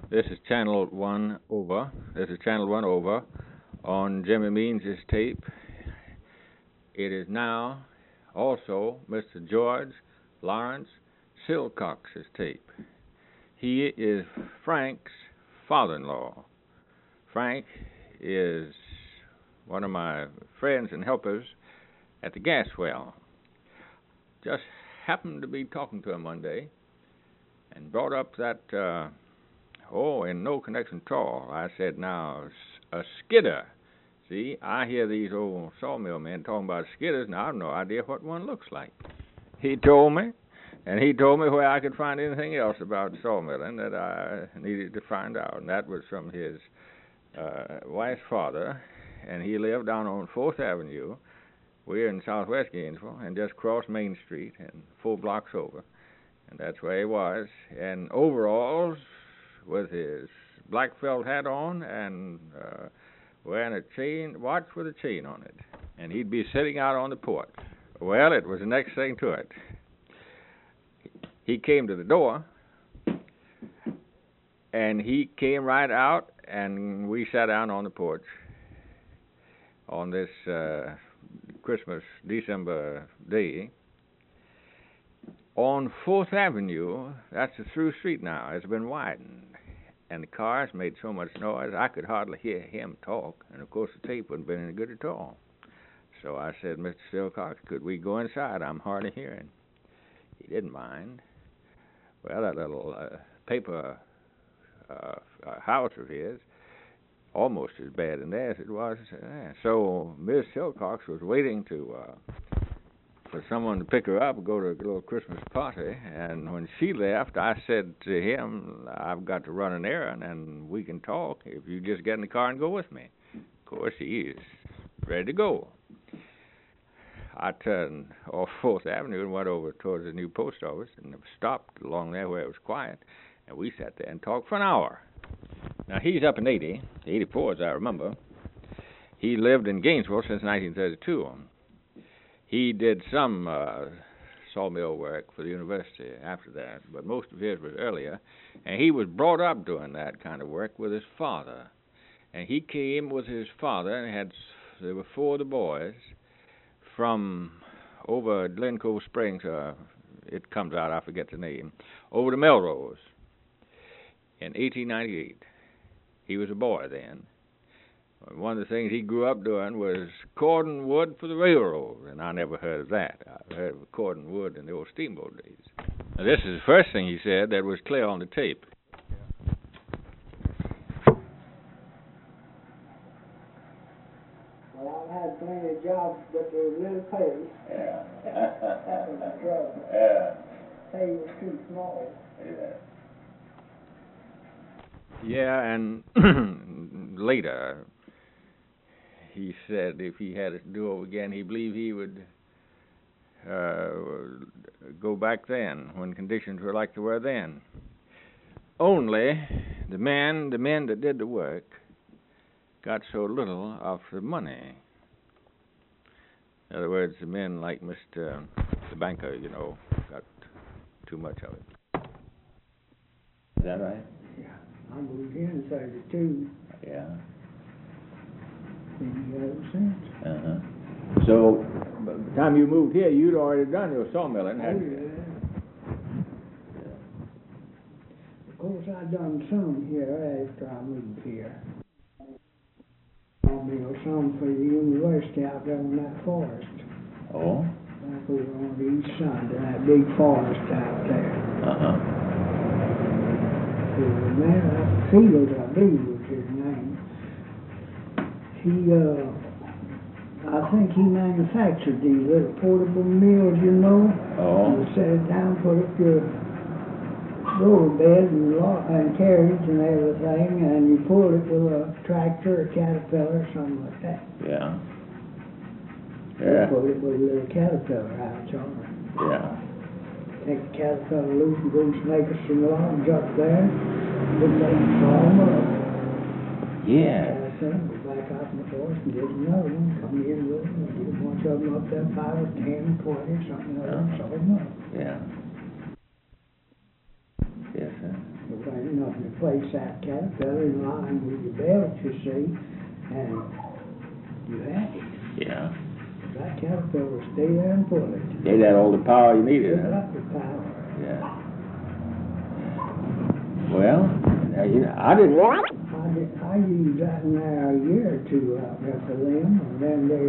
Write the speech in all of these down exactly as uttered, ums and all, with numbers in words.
This is Channel One over. This is Channel One over on Jimmy Means' tape. It is now also Mister George Lawrence Silcox's tape. He is Frank's father-in-law. Frank is one of my friends and helpers at the gas well. Just happened to be talking to him one day and brought up that, uh, oh, in no connection at all. I said, now, a skidder. See, I hear these old sawmill men talking about skidders, and I have no idea what one looks like. He told me, and he told me where I could find anything else about sawmilling that I needed to find out, and that was from his uh, wife's father, and he lived down on fourth Avenue. We're in southwest Gainesville, and just crossed Main Street and four blocks over, and that's where he was, in overalls with his black felt hat on and uh, wearing a chain watch with a chain on it, and he'd be sitting out on the porch. Well, it was the next thing to it. He came to the door, and he came right out, and we sat down on the porch on this uh, Christmas December day. On fourth Avenue, that's a through street now, it's been widened, and the cars made so much noise I could hardly hear him talk, and of course the tape wouldn't have been any good at all. So I said, Mister Silcox, could we go inside? I'm hard of hearing. He didn't mind. Well, that little uh, paper uh, uh, house of his, almost as bad in there as it was there. So Miss Silcox was waiting to uh, for someone to pick her up and go to a little Christmas party, and when she left, I said to him, I've got to run an errand, and we can talk if you just get in the car and go with me. Of course, he is ready to go. I turned off fourth Avenue and went over towards the new post office and stopped along there where it was quiet, and we sat there and talked for an hour. Now, he's up in eighty, eighty-four as I remember. He lived in Gainesville since nineteen thirty-two. He did some uh, sawmill work for the university after that, but most of his was earlier, and he was brought up doing that kind of work with his father. And he came with his father, and had there were four of the boys from over at Glen Cove Springs, uh, it comes out, I forget the name, over to Melrose in eighteen ninety-eight. He was a boy then. One of the things he grew up doing was cording wood for the railroad, and I never heard of that. I heard of cording wood in the old steamboat days. Now, this is the first thing he said that was clear on the tape. Well, I've had plenty of jobs, but they were little pay. Yeah. That was the trouble. Yeah. Pay was too small. Yeah. Yeah, and later he said if he had to do over again, he believed he would uh, go back then when conditions were like they were then. Only the men, the men that did the work got so little of the money. In other words, the men like Mister the banker, you know, got too much of it. Is that right? Yeah. I moved here in thirty-two. Yeah. Been here ever since. Uh-huh. So, by the time you moved here, you'd already done your sawmilling, Oh, hadn't you? yeah. Of course, I done some here after I moved here. Sawmill, some for the university out there on that forest. oh? Back over on the east side of that big forest out there. Uh-huh. The man out the field, I believe was his name. He, uh, I think he manufactured these little portable mills, you know. Oh. You set it down, put up your roller bed and, lo- and carriage and everything, and you pull it with a tractor or caterpillar or something like that. Yeah. You Yeah. put it with a little caterpillar out on it. Yeah. Take the caterpillar loose and go snake us some logs up there. Put that saw them up. Yeah. Caterpillar, go back out in the forest and get another one. Come in with them and get a bunch of them up there, five or ten, twenty, something like that. Saw them up. Yeah. Yes, sir. But when fixing up to place that caterpillar in line with your belt, you see, and you had it. Yeah. That caterpillar stay there and pull it. Gave that all the power you needed, It huh? got the power. Yeah. Well, now, you know, I didn't want. I did, I used that in there a year or two out there for them, and then they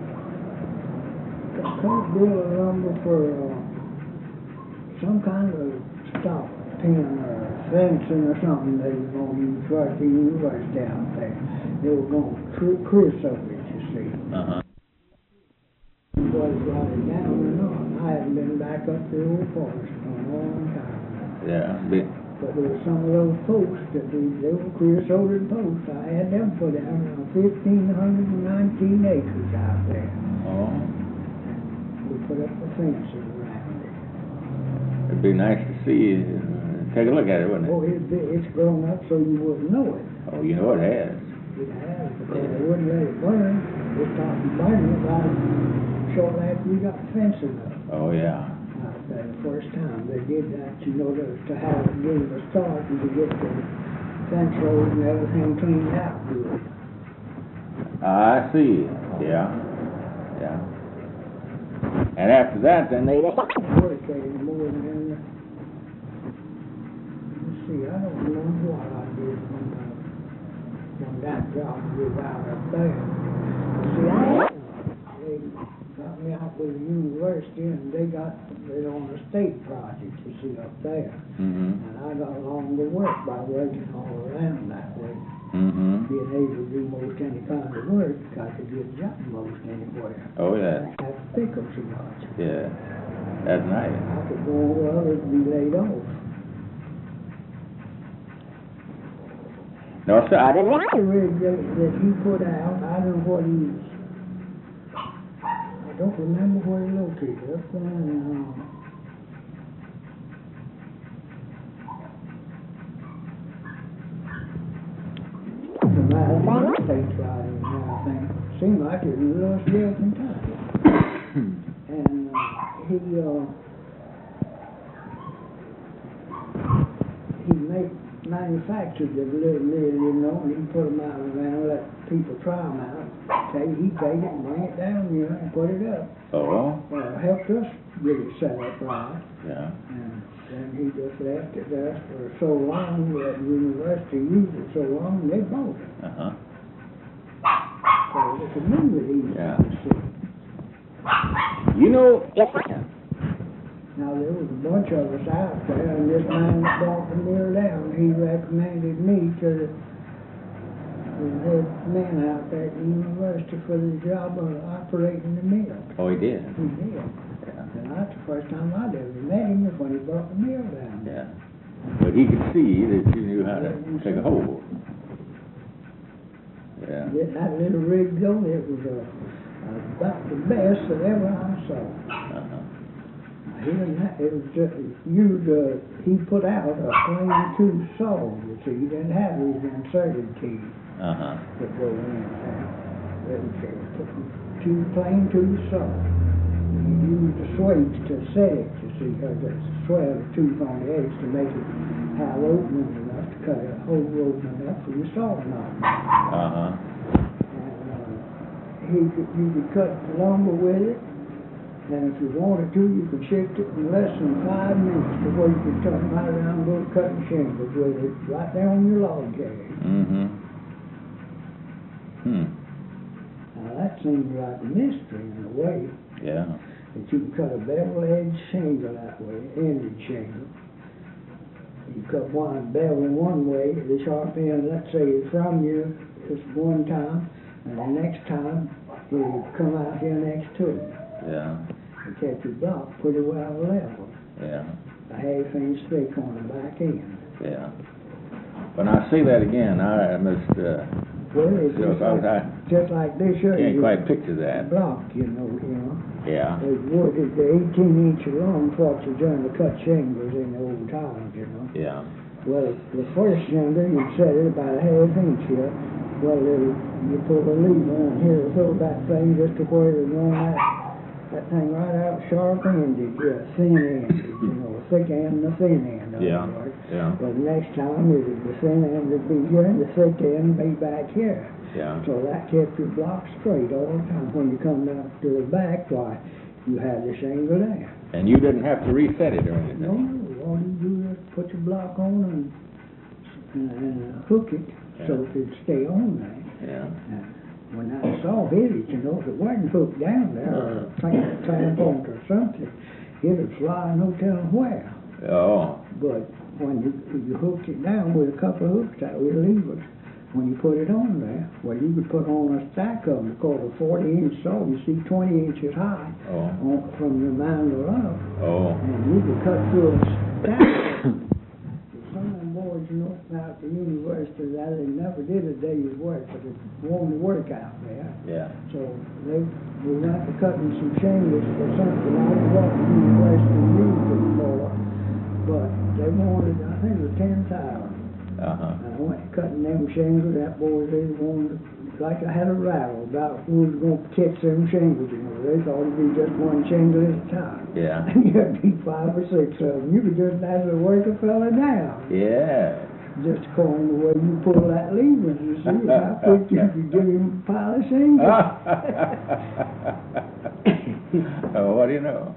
cut a bill of lumber for uh, some kind of stop pin or fencing or something they were going to use right at the university out there. They were going to cr- creosote it, you see. Uh-huh. Was brought it down or not. I hadn't been back up to the old forest for a long time. Yeah. But, But there were some of those posts that they, they were creosoted posts. I had them put down around fifteen hundred and nineteen acres out there. oh, We put up the fences around it. it'd be nice to see, uh, take a look at it, wouldn't it? Oh, it's, it's grown up so you wouldn't know it. Oh, you know it has. It has, because they wouldn't let it burn. They stopped burning it right shortly after we got the fencing up. Oh, yeah. Out there the first time they did that, you know, to, to have it give it a start and to get the fence road and everything cleaned out good. I see. Yeah. Yeah. And after that, then they. Work anymore than, let's see, I don't remember what I did when, uh, when that job was out up there. See, I, they got me out with the university and they got it on a state project, you see, up there. Mm-hmm. And I got along to work by working all around that way. Mm-hmm. Being able to do most any kind of work, I could get a job most anywhere. Oh, yeah. I have to pick up so much. Yeah. That's nice. I could go where others be laid off. No, sir, I didn't want. The rig that, that he put out, I don't know what he, I don't remember where he located, up there in, um, the Madison State right in there, I think. Seemed like it was Louisville, Kentucky. And, uh, he, uh, he made, manufactured the little lid, you know, and he put them out around, let people try them out. Take, he take it and bring it down here and put it up. Oh, Uh, helped us get it set up right. yeah. And then he just left it there for so long, that the university used it so long, they bought it. Uh-huh. So it's a new it easy Yeah. to see. You know. Now, there was a bunch of us out there, and this man that bought the mill down, he recommended me to the, the head man out there at the university for the job of operating the mill. Oh, he did. He did. Yeah. And that's the first time I'd ever met him, was when he brought the mill down. Yeah. But he could see that you knew how to take a hold. Yeah. Getting that little rig going, it was uh, about the best that ever I saw. Uh-huh. He didn't have, it was just, used, uh, he put out a plain tooth saw, you see, he didn't have these inserted teeth Uh-huh. that go in there. It was a two plain tooth saw. He used the swage to set it, you see, because it's swell the tooth on the edge to make it have opening enough to cut a hole open enough for your saw knot. Uh-huh. And, uh, he could, you could cut lumber with it. And if you wanted to, you could shift it in less than five minutes to where you could turn right around and go cutting shingles with it, right there on your log carrier. Mm-hmm. Hmm. Now that seems like a mystery in a way, Yeah. that you can cut a bevel-edged shingle that way, ended shingle. You cut one bevel in one way, the sharp end, let's say, is from you just one time, and the next time, it'll come out here next to it. Yeah. And kept your block pretty well level. Yeah. A half inch thick on the back end. Yeah. When I see that again, I must, uh, Well, it's sure, just I, like, I just like this here. can't you- quite picture that. Block, you know, you know. Yeah. They wood, the eighteen inch long what you done to cut shingles in the old times, you know. Yeah. Well, the first shingle, you set it about a half inch here. Well, it'll, you pull the lever on here, throw that thing just to where it run that, that thing right out sharp ended, yeah, thin ended, you know, a thick end and a thin end. Yeah. otherwise. Yeah. But next time, it'd descend and it'd be here, and the sit there and be back here. Yeah. So that kept your block straight all the time. When you come down to the back, why, you had the shingle there. And you didn't have to reset it or anything? No, no, all you do is put your block on and, and, and uh, hook it so Yeah. it could stay on there. Yeah. And when I saw hit it, you know, if it wasn't hooked down there, or clamp, clamp on it or something, it'd fly no telling where. Oh. But when you, you hooked it down with a couple of hooks out with levers, when you put it on there, well, you could put on a stack of them, because a forty inch saw, you see twenty inches high Oh. on, from the mandle up, Oh. and you could cut through a stack. Some of them boys, you know, out at the university, that they never did a day's work, but they wanted to work out there. Yeah. So they, we went to cutting some shingles or something. I don't know what the university used it for, but they wanted, I think it was ten thousand. Uh-huh. I went cutting them shingles, that boy, they wanted, like I had a rattle about who was gonna catch them shingles, you know. They thought it'd be just one shingle at a time. Yeah. And you had to be five or six of them. You could just naturally work a fella down. Yeah. Just according to the way you pull that lever to see how quick you could get him a pile of shingles. Oh, what do you know?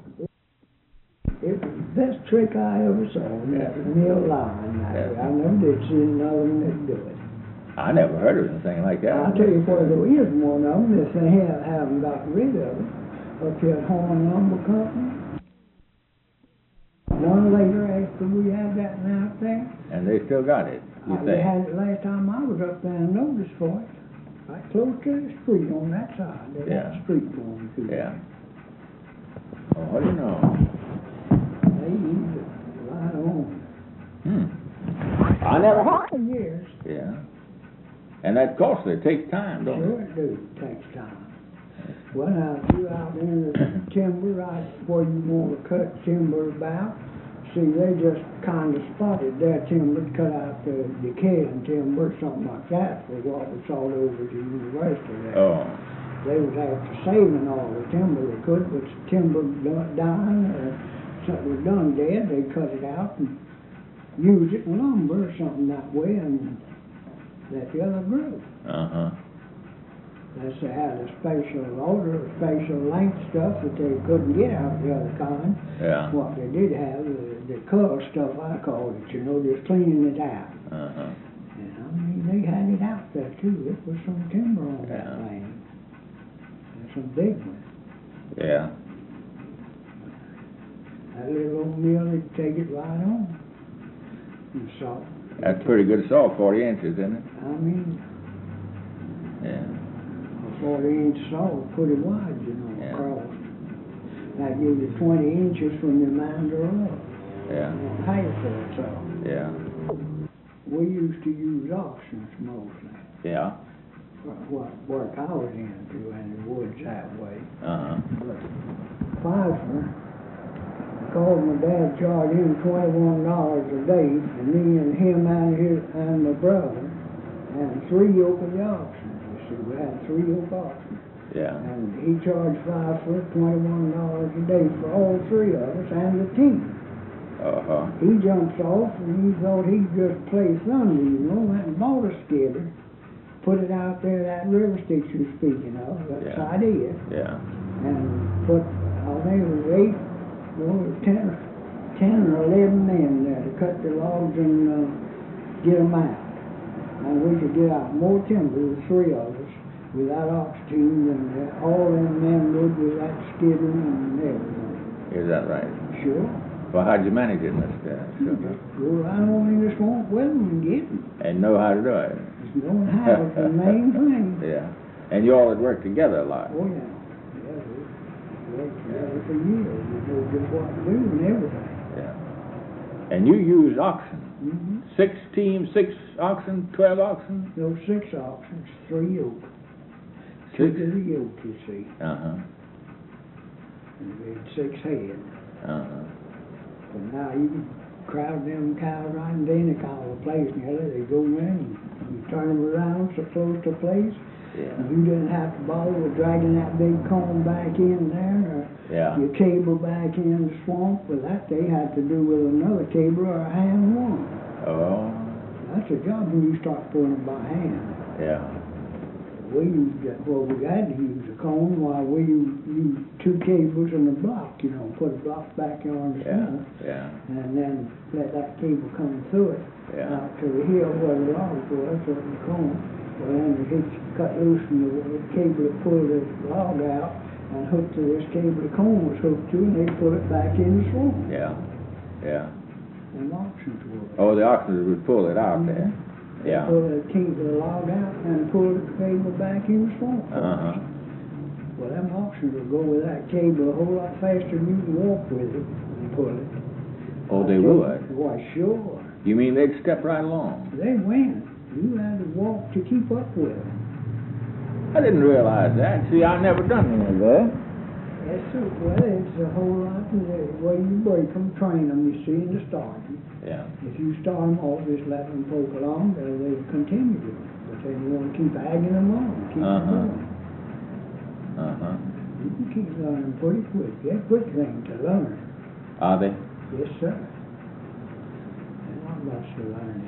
It was the best trick I ever saw, and that was mill line. Yeah. I never did see another one that do it. I never heard of anything like that. I'll tell you where there is one of them, if they have, haven't got rid of it, up here at Horn Lumber Company. One later after we had that one out there. And they still got it, you Uh, think? They had it last time I was up there and noticed for it. Right close to the street on that side. There's Yeah. that street going through. Yeah. Oh, what do you know? They used it right on. Hmm. I never heard. For years. Yeah. And that costly, it takes time, don't Sure it? it do, takes time. Well, now, if you out in the timber, right where you want to cut timber about, see, they just kind of spotted their timber, cut out the decaying timber, something like that, for what was sold over to the university there. Oh. They was after saving all the timber they could, but timber done- dying, or something was done dead, they cut it out and use it in lumber or something that way, and let the other grow. Uh-huh. Unless they had a special odor, a special length stuff that they couldn't get out of the other kind. Yeah. What they did have, the, the color stuff I called it, you know, just cleaning it out. Uh-huh. And I mean, they had it out there too. It was some timber on Yeah. that land. And some big ones. Yeah. That little old mill, they'd take it right on. And so, That's pretty good saw, forty inches, isn't it? I mean, Yeah. a forty inch saw was pretty wide, you know, Yeah. across. That gives you twenty inches from your mandrel up. Yeah. Half of it, so. Yeah. We used to use auctions mostly. Yeah. for What work I was into in the woods that way. Uh-huh. But Pfeiffer called my dad, charged him twenty-one dollars a day, and me and him and his and my brother, and three yoke of the auctions. You see, we had three yoke auctions. Yeah. And he charged Pfeiffer twenty-one dollars a day for all three of us and the team. Uh-huh. He jumps off and he thought he'd just play thunder, you know, went and bought a skidder, put it out there, that river stick you're speaking of, that's Yeah. I did, Yeah. and put, I think it was eight, well, it was ten, ten or eleven men there to cut the logs and uh, get them out. And we could get out more timber, the three of us, with that ox team, and uh, all them men would with that skidder and everything. Is that right? Sure. Well, how'd you manage it, Mister Sugar? Go right on in the swamp with them and get them. And know how to do it? Just knowing how is the main thing. Yeah. And you all had worked together a lot? Oh, yeah. Yeah, we worked together for years. We knew just what to do and everything. Yeah. And you used oxen? Mm-hmm. Six teams, six oxen, twelve oxen? Those six oxen, three yoke. Six? Two to the yoke, you see. Uh-huh. And we had six head. Uh-huh. But now you can crowd them cows right in Danical place together. They go in and you turn them around so close to place. Yeah. You didn't have to bother with dragging that big comb back in there, or Yeah. your cable back in the swamp. With that, they had to do with another cable or a hand one. Oh. That's a job when you start pulling it by hand. Yeah. We used, uh, well, we had to use a comb while we used, used two cables and a block, you know, put a block back on the Yeah. swamp, Yeah. and then let that cable come through it. Yeah. Out to the hill where the log was, or the comb. Well, then the hitch cut loose from the, the cable that pulled the log out and hooked to this cable the comb was hooked to, and they put it back in the swamp. Yeah. Yeah. And oxens were. Oh, the oxen would pull it out there. They Yeah. pull the cable, the log out, and pull the cable back in the swamp. Uh-huh. Well, them oxen will go with that cable a whole lot faster than you can walk with it and pull it. Oh, they I tell you, would? Why, sure. You mean they'd step right along? They went. You had to walk to keep up with them. I didn't realize that. See, I never done any of that. Yes, sir. Well, it's a whole lot of the way you break them, train them, you see, in the starting. Yeah. If you start them off, just let them poke along, they'll they'll continue to. But then you want to keep agging them on, keep them Uh-huh. going. Uh-huh. You can keep learning pretty quick. They're a quick thing to learn. Are they? Yes, sir. There's not much to learn.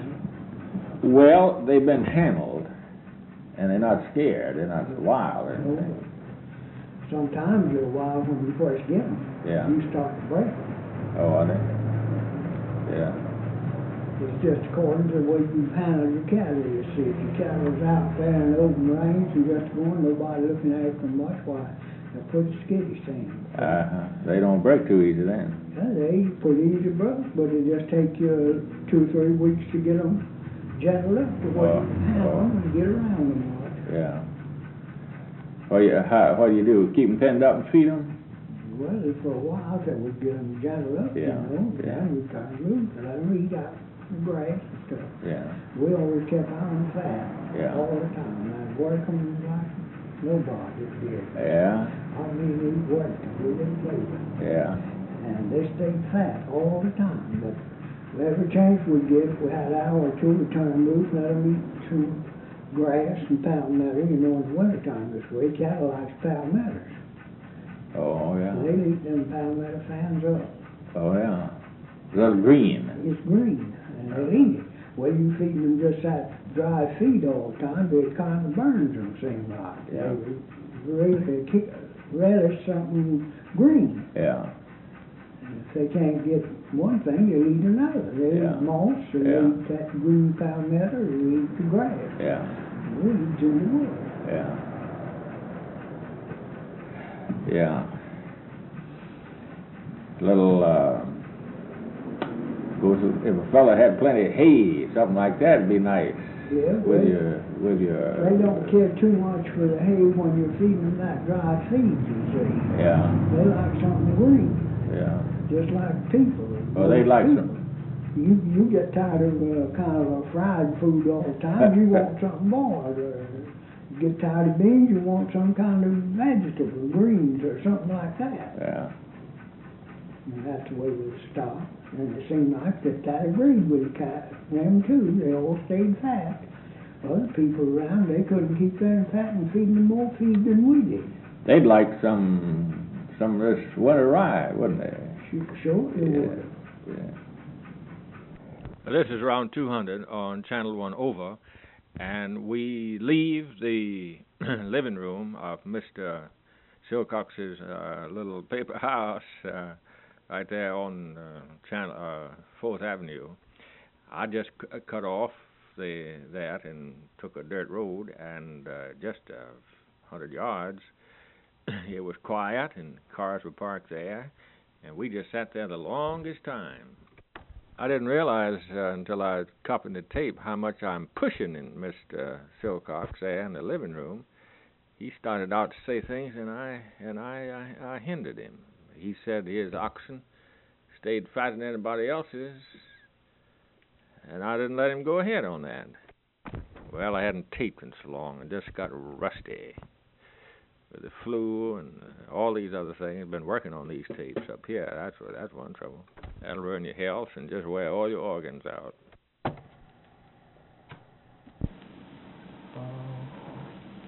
Well, they've been handled, and they're not scared. They're not wild or anything. Sometimes they're wild when you first get them. Yeah. You start to break them. Oh, are they? Yeah. It's just according to the way you've handled your cattle. You see, if your cattle's out there in the open range and just going, nobody looking at them much, why, they're pretty skittish things. Uh-huh. They don't break too easy then. Yeah, they pretty easy broke, but it just take you two or three weeks to get them gentled up the way Oh, you handle oh. them and get around them much. Yeah. What do you, how, what do you do? Keep them penned up and feed them? Well, for a while, till we get them gentled up, Yeah, you know, yeah. then we kind of move, let them eat out the grass and stuff. Yeah. We always kept on fat Yeah. all the time. I'd work them like nobody did. Yeah. I mean, we worked them, we didn't play with them. Yeah. And they stayed fat all the time. But every chance we get, if we had an hour or two, we'd turn them loose, let them eat some grass and palmetto. You know, in the wintertime this way, cattle likes palmettos. Oh, yeah. They eat them palmetto fans up. Oh, yeah. A little green. It's green, and they eat it. Well, you feed them just that dry feed all the time, but it kind of burns them, seems like. Yeah. They really ki- relish something green. Yeah. And if they can't get one thing, they'll eat another. They Yeah. eat moss, or they Yeah. eat that green palmetto, or they eat the grass. Yeah. We eat in the wood. Yeah. Yeah. Little, uh, goes, if a fella had plenty of hay, something like that would be nice. Yeah, With well, your, with your. they don't care too much for the hay when you're feeding them that dry feed, you see. Yeah. They like something green, Yeah. just like people. Oh, they like People. some. You you get tired of uh, kind of a fried food all the time. You want something boiled. Or you get tired of beans. You want some kind of vegetable, greens or something like that. Yeah. And that's the way they stop. And it seemed like that that agreed with the cat, them too. They all stayed fat. Other people around, they couldn't keep them fat and feeding them more feed than we did. They'd like some, some of this winter rye, wouldn't they? Sure, sure they Yeah. would. Yeah. This is round two hundred on Channel one over, and we leave the living room of Mister Silcox's uh, little paper house uh, right there on uh, Channel uh, Fourth Avenue. I just c- cut off the that and took a dirt road, and uh, just a hundred yards, it was quiet and cars were parked there, and we just sat there the longest time. I didn't realize uh, until I was copying the tape how much I'm pushing in Mister Silcox there in the living room. He started out to say things, and I and I, I, I hindered him. He said his oxen stayed fatter than anybody else's, and I didn't let him go ahead on that. Well, I hadn't taped in so long, and just got rusty with the flu and all these other things. I've been working on these tapes up here. That's what, that's one trouble. That'll ruin your health and just wear all your organs out.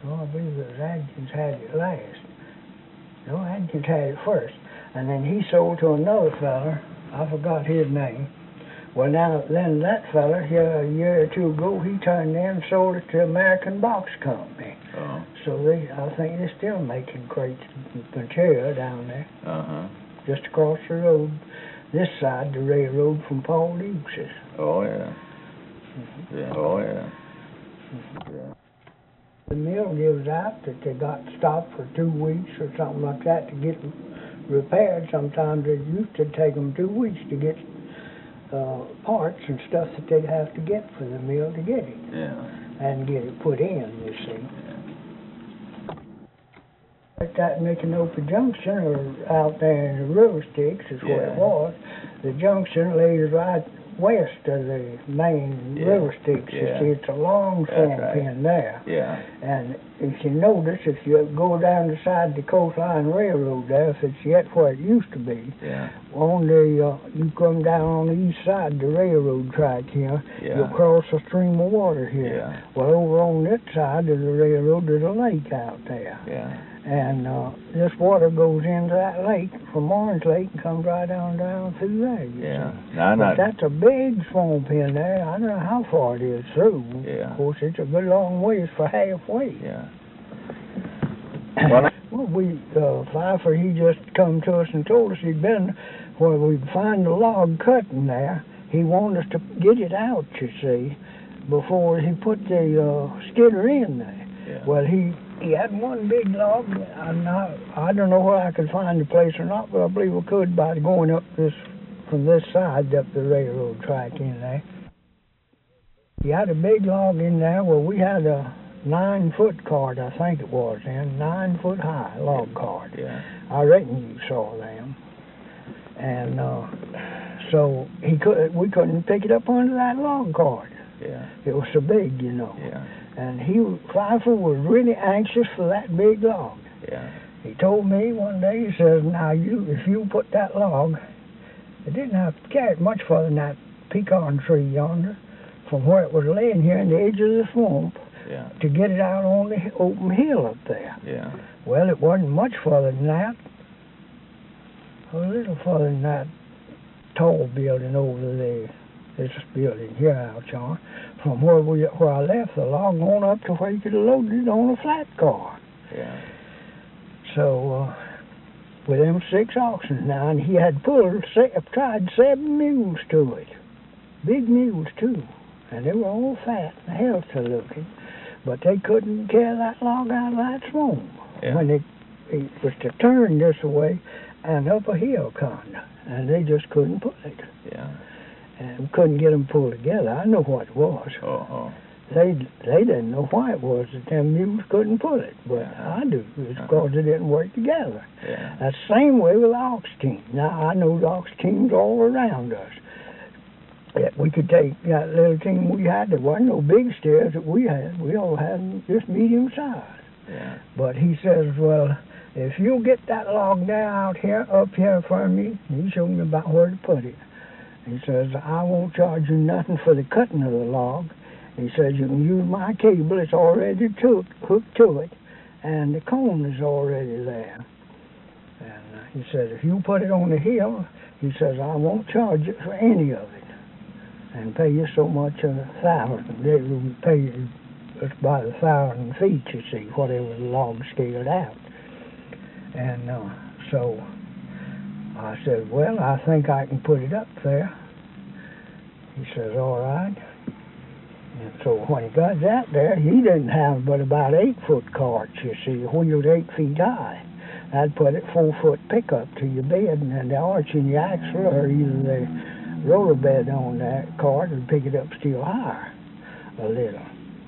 Oh, I believe it was Adkins had it last. No, Adkins had it first. And then he sold to another feller. I forgot his name. Well, now, then that fella, here a year or two ago, he turned in and sold it to American Box Company. Oh. So they, I think they're still making crates of material down there. Uh-huh. Just across the road, this side, the railroad from Paul Dukes'. Oh, yeah. Mm-hmm. Yeah. Oh, yeah. Mm-hmm. Yeah. The mill gives out that they got stopped for two weeks or something like that to get repaired. Sometimes it used to take them two weeks to get uh, parts and stuff that they'd have to get for the mill to get it. Yeah. And get it put in, you see. Yeah. Like that Micanopy Junction, or out there in the River Styx is Yeah. where it was. The junction lays right west of the main Yeah. River Styx. Yeah. You see, it's a long That's swamp right. in there. Yeah. And if you notice, if you go down the side of the Coastline Railroad there, if it's yet where it used to be, Yeah. on the, uh, you come down on the east side of the railroad track here, Yeah. you'll cross a stream of water here. Yeah. Well, over on that side of the railroad, there's a lake out there. Yeah. And uh, this water goes into that lake from Orange Lake and comes right on down through there. You Yeah. see. Now, But not. that's a big swamp in there. I don't know how far it is through. Yeah. Of course, it's a good long ways for halfway. Yeah. Well, Well, we, uh, Pfeiffer, he just come to us and told us he'd been where we'd find the log cutting there. He wanted us to get it out, you see, before he put the uh, skidder in there. Yeah. Well, he he had one big log. I'm not, I don't know where I could find the place or not, but I believe we could by going up this, from this side up the railroad track in there. He had a big log in there. Well, we had a nine-foot cord, I think it was, then, nine-foot high log cord. Yeah. I reckon you saw them. And uh, so he could, we couldn't pick it up under that log cord. Yeah. It was so big, you know. Yeah. And he, Pfeiffer, was really anxious for that big log. Yeah. He told me one day, he says, now you, if you put that log, it didn't have to carry it much further than that pecan tree yonder, from where it was laying here in the edge of the swamp, Yeah. to get it out on the open hill up there. Yeah. Well, it wasn't much further than that. A little further than that tall building over there. This building here out yonder. From where we where I left the log on up to where you could have loaded it on a flat car. Yeah. So uh, with them six oxen now, and he had pulled, se- tried seven mules to it. Big mules too. And they were all fat and healthy looking. But they couldn't carry that log out of that swamp. Yeah. When it, it was to turn this way and up a hill kinda. And they just couldn't pull it. Yeah. And couldn't get them pulled together. I know what it was. Oh. Oh. They they didn't know why it was that them mules couldn't pull it. But Yeah. I do. It's Uh-huh. because they didn't work together. Yeah. That's the same way with the ox team. Now, I know the ox teams all around us. That we could take that little team we had. There wasn't no big steers that we had. We all had just medium size. Yeah. But he says, well, if you'll get that log there out here, up here for me, he showed me about where to put it. He says, I won't charge you nothing for the cutting of the log. He says, you can use my cable. It's already to, hooked to it. And the cone is already there. And uh, he says, if you put it on the hill, he says, I won't charge you for any of it. And pay you so much a thousand. They will pay you just by the thousand feet, you see, whatever the log scaled out. And uh, so I said, well, I think I can put it up there. He says, all right. And so when he got that there, he didn't have but about eight foot carts, you see, wheeled eight feet high. I'd put it four foot pickup to your bed, and then the arch in your axle, or either the roller bed on that cart, and pick it up still higher a little.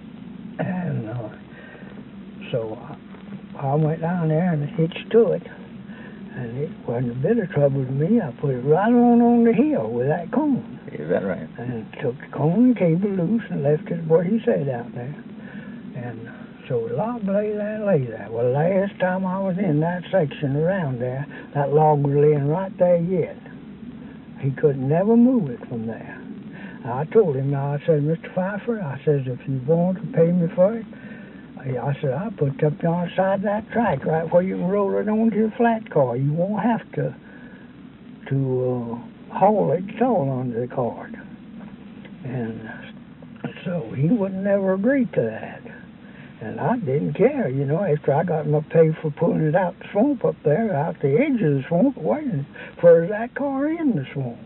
And uh, so I, I went down there and hitched to it, and it wasn't a bit of trouble to me. I put it right on on the hill with that cone. Is that right? And took the cone and cable loose and left it where he said out there. And so the log lay there, lay there. Well, last time I was in that section around there, that log was laying right there yet. He could never move it from there. I told him, now I said, Mister Pfeiffer, I says, if you want to pay me for it, Yeah, I said, I put it up there on the side of that track, right where you can roll it onto your flat car. You won't have to to uh, haul it, it's all under the cart. And so he would never agree to that. And I didn't care, you know, after I got enough pay for pulling it out the swamp up there, out the edge of the swamp, waiting for that car in the swamp.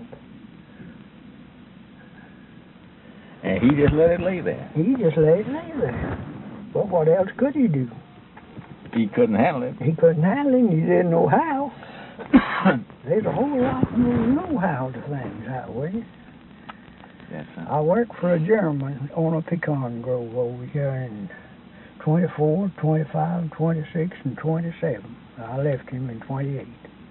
And he just let it lay there. He just let it lay there. Well, what else could he do? He couldn't handle it. He couldn't handle it, and he didn't know how. There's a whole lot more know-how to things that way. Yes, sir. I worked for a German on a pecan grove over here in twenty-four, twenty-five, twenty-six, and twenty-seven. I left him in twenty-eight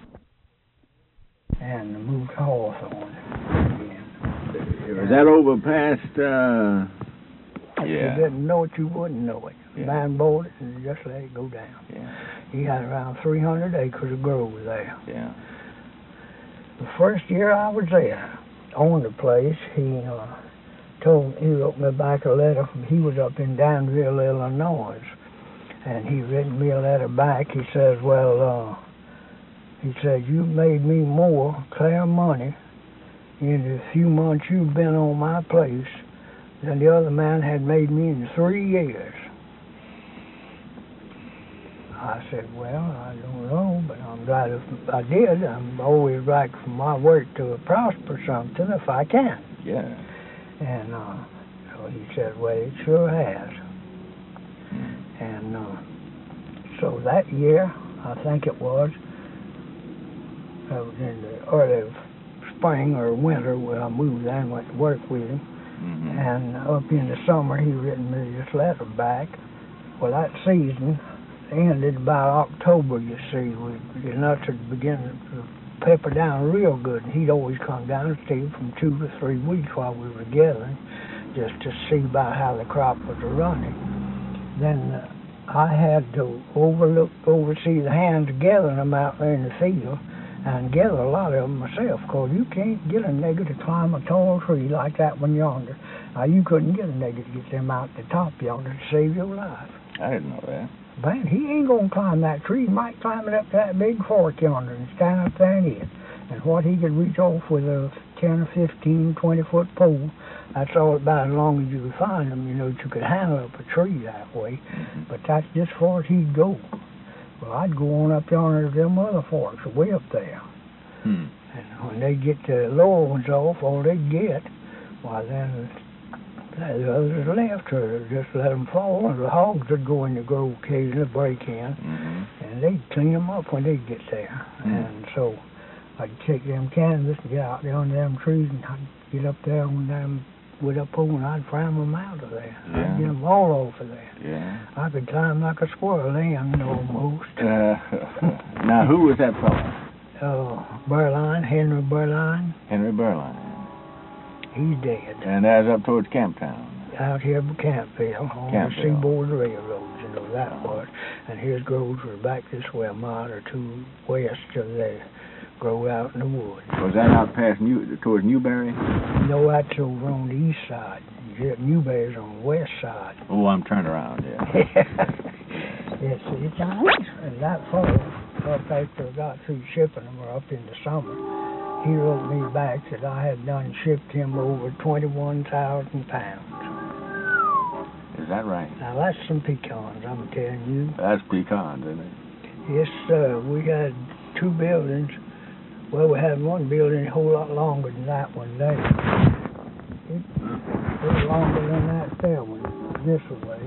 and moved to Hawthorne again. Was that over past, uh... If yeah. you didn't know it, you wouldn't know it. Yeah. Man bought it and just let it go down. Yeah. He had around three hundred acres of grove there. Yeah. The first year I was there, on the place, he uh, told he wrote me back a letter from, he was up in Danville, Illinois, and he written me a letter back. He says, well, uh, he said, you made me more clear money in the few months you've been on my place than the other man had made me in three years. I said, well, I don't know, but I'm glad if I did. I'm always like for my work to prosper something if I can. Yeah. And uh, so he said, well, it sure has. And uh, so that year, I think it was, I was in the early spring or winter when I moved there and went to work with him. Mm-hmm. And up in the summer, he written me this letter back. Well, that season ended about October, you see. We, the nuts had begun to pepper down real good. And he'd always come down and stay from two to three weeks while we were gathering, just to see about how the crop was running. Then uh, I had to overlook, oversee the hands gathering them out there in the field, and gather a lot of them myself, because you can't get a nigger to climb a tall tree like that one yonder. Now, you couldn't get a nigger to get them out the top yonder to save your life. I didn't know that. Man, he ain't going to climb that tree. He might climb it up that big fork yonder and stand up there and eat it. And what he could reach off with a ten or fifteen, twenty-foot pole, that's all about as long as you could find them, you know, that you could handle up a tree that way. Mm-hmm. But that's just as far as he'd go. Well, I'd go on up yonder to them other forks way up there. Hmm. And when they get the lower ones off, all they get, why then the others left, or just let them fall. And the hogs would go in the grove occasionally, break in, Mm-hmm. and they'd clean them up when they get there. Mm. And so I'd take them canvas and get out there under them trees, and I'd get up there on them with a pole, and I'd fram them out of there. Yeah. I'd get them all off of there. Yeah. I could climb like a squirrel then, almost. Uh, now, who was that fellow? Uh, Burline, Henry Burline, Henry Burline. he's dead. And that's up towards Camptown. Out here by Campville, on Campville. the Seaboard Railroad, you know that was. And his groves were back this way, a mile or two west of there, grow out in the woods. Was that out past New, towards Newberry? No, that's over on the east side. Newberry's on the west side. Oh, I'm turned around, yeah. Yes, it's on and that fall, up after I got through shipping them, or up in the summer, he wrote me back that I had done shipped him over twenty-one thousand pounds. Is that right? Now, that's some pecans, I'm telling you. That's pecans, isn't it? Yes, sir. We had two buildings. Well, we had one building a whole lot longer than that one there. It, it was longer than that there one, this way.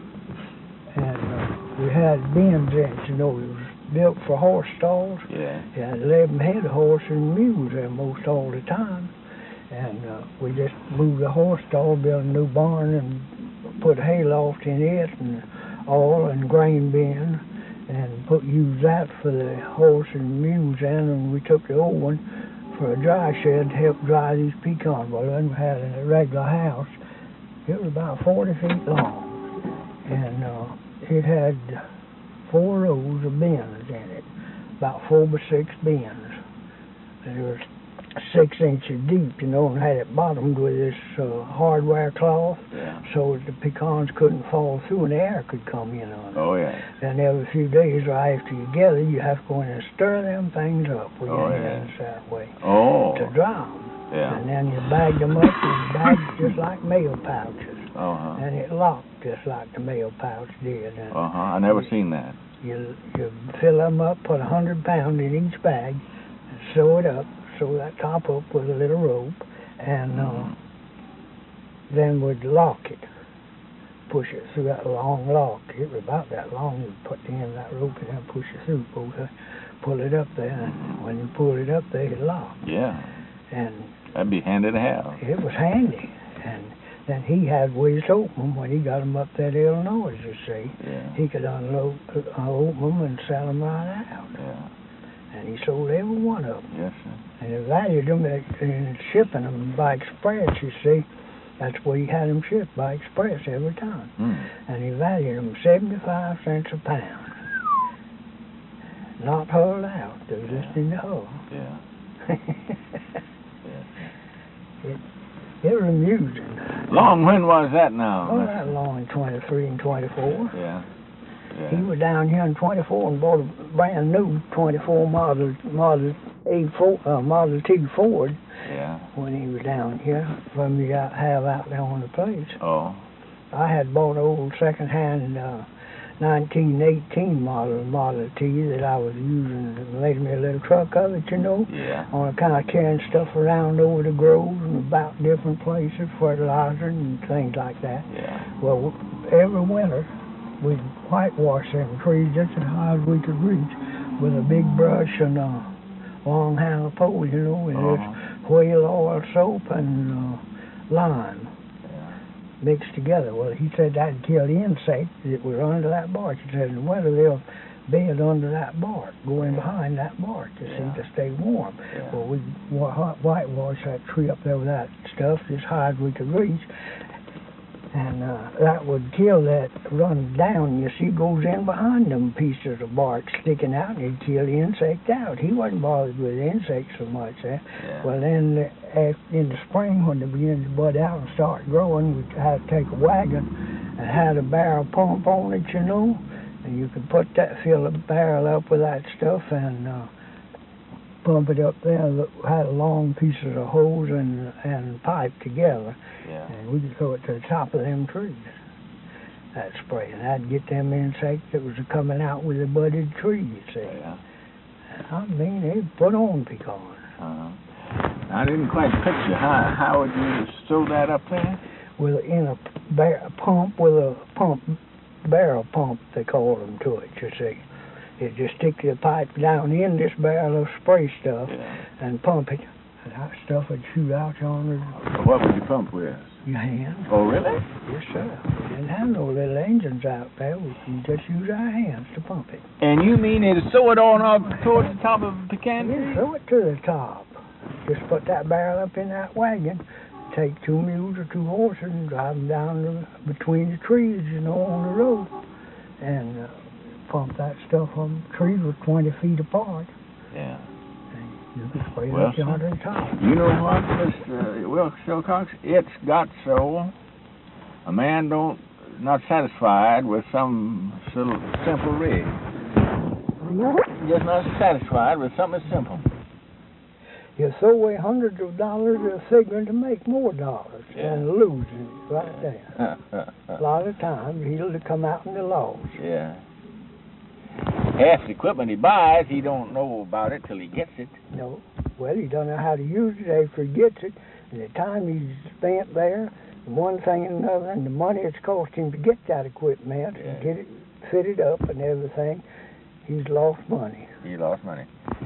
And uh, we had bins in it, you know, it was built for horse stalls. Yeah. It had eleven head of horses and mules there most all the time. And uh, we just moved the horse stall, built a new barn, and put a hayloft in it, and oil and grain bin, and put use that for the horse and mules in, and we took the old one for a dry shed to help dry these pecans. Well, then we had a regular house. It was about forty feet long, and uh, it had four rows of bins in it, about four by six bins. And there was six inches deep, you know, and had it bottomed with this uh, hardware cloth, Yeah. so that the pecans couldn't fall through and the air could come in on it. Oh, yeah. And every few days right after you gather, you have to go in and stir them things up with Oh, your yeah. hands that way Oh. to dry them. Yeah. And then you bagged them up and bagged just like mail pouches. Uh-huh. And it locked just like the mail pouch did. And Uh-huh. I never seen that. you, you fill them up, put a hundred pound in each bag, and sew it up, sew that top up with a little rope, and uh, Mhm. then would lock it. Push it through that long lock. It was about that long. You put the end of that rope and then push it through. Both, uh, pull it up there. And when you pull it up there, it locked. Yeah. And That'd be handy to have. it was handy. And then he had ways to open them when he got them up there to Illinois, you see. Yeah. He could unload, uh, open them and sell them right out. Yeah. And he sold every one of them. Yes, sir. And he valued them in shipping them by express, you see. That's where he had them shipped, by express every time. Mm. And he valued them seventy-five cents a pound. Not hulled out, they were just in the hull. Yeah. Yeah. it, it was amusing. Long when was that now? Oh, Mister? that long in twenty-three and twenty-four. Yeah. He Yeah. was down here in twenty-four and bought a brand new twenty-four Model Model A four uh, Model T Ford Yeah. when he was down here from you got have out there on the place. Oh. I had bought an old second-hand uh, nineteen eighteen model Model T that I was using. It made me a little truck of it, you know, Yeah. on account of carrying stuff around over the groves and about different places, fertilizer and things like that. Yeah. Well, every winter we'd whitewash them trees just as high as we could reach with a big brush and a long handle pole, you know, and Uh-huh. just whale oil soap and uh, lime Yeah. mixed together. Well, he said that'd kill the insects that were under that bark. He said in the winter they'll bed under that bark, go in behind that bark, you Yeah. see, to stay warm. Yeah. Well, we wa- hot whitewash that tree up there with that stuff as high as we could reach, and uh, that would kill that, run down, you see, goes in behind them pieces of bark sticking out, and it'd kill the insect out. He wasn't bothered with insects so much there. Yeah. Well, then uh, in the spring when they begin to bud out and start growing, we'd have to take a wagon and had a barrel pump on it, you know, and you could put that, fill the barrel up with that stuff and uh, pump it up there. Look, had a long pieces of hose and and pipe together, Yeah. and we could throw it to the top of them trees. That spray, and I'd get them insects that was coming out with the budded tree, you see. Yeah. I mean, they put on pecans. Uh-huh. I didn't quite picture how how would you sew that up there? With in a bar- pump with a pump barrel pump they call them to it. You see, you just stick the pipe down in this barrel of spray stuff Yeah. and pump it, and that stuff would shoot out yonder What would you pump with? your hand. Oh, really? Yes, sir. We didn't have no little engines out there. We could just use our hands to pump it. And you mean it sew it on up towards the top of the pecan Yeah, tree? throw it to the top. Just put that barrel up in that wagon. Take two mules or two horses and drive them down the, between the trees, you know, on the road, and uh, pump that stuff on trees were twenty feet apart. Yeah. And you can spray it Well, up yonder on top. You know what, Mister Wilkes Silcox? It's got so a man don't not satisfied with some little simple rig. Just not satisfied with something simple. You throw away hundreds of dollars of figuring to make more dollars Yeah. and losing it right there. A lot of times he'll come out in the loss. Yeah. Half the equipment he buys, he don't know about it till he gets it. No. Well, he don't know how to use it after he gets it. And the time he's spent there, one thing and another, and the money it's cost him to get that equipment Yeah. and get it fitted up and everything, he's lost money. He lost money.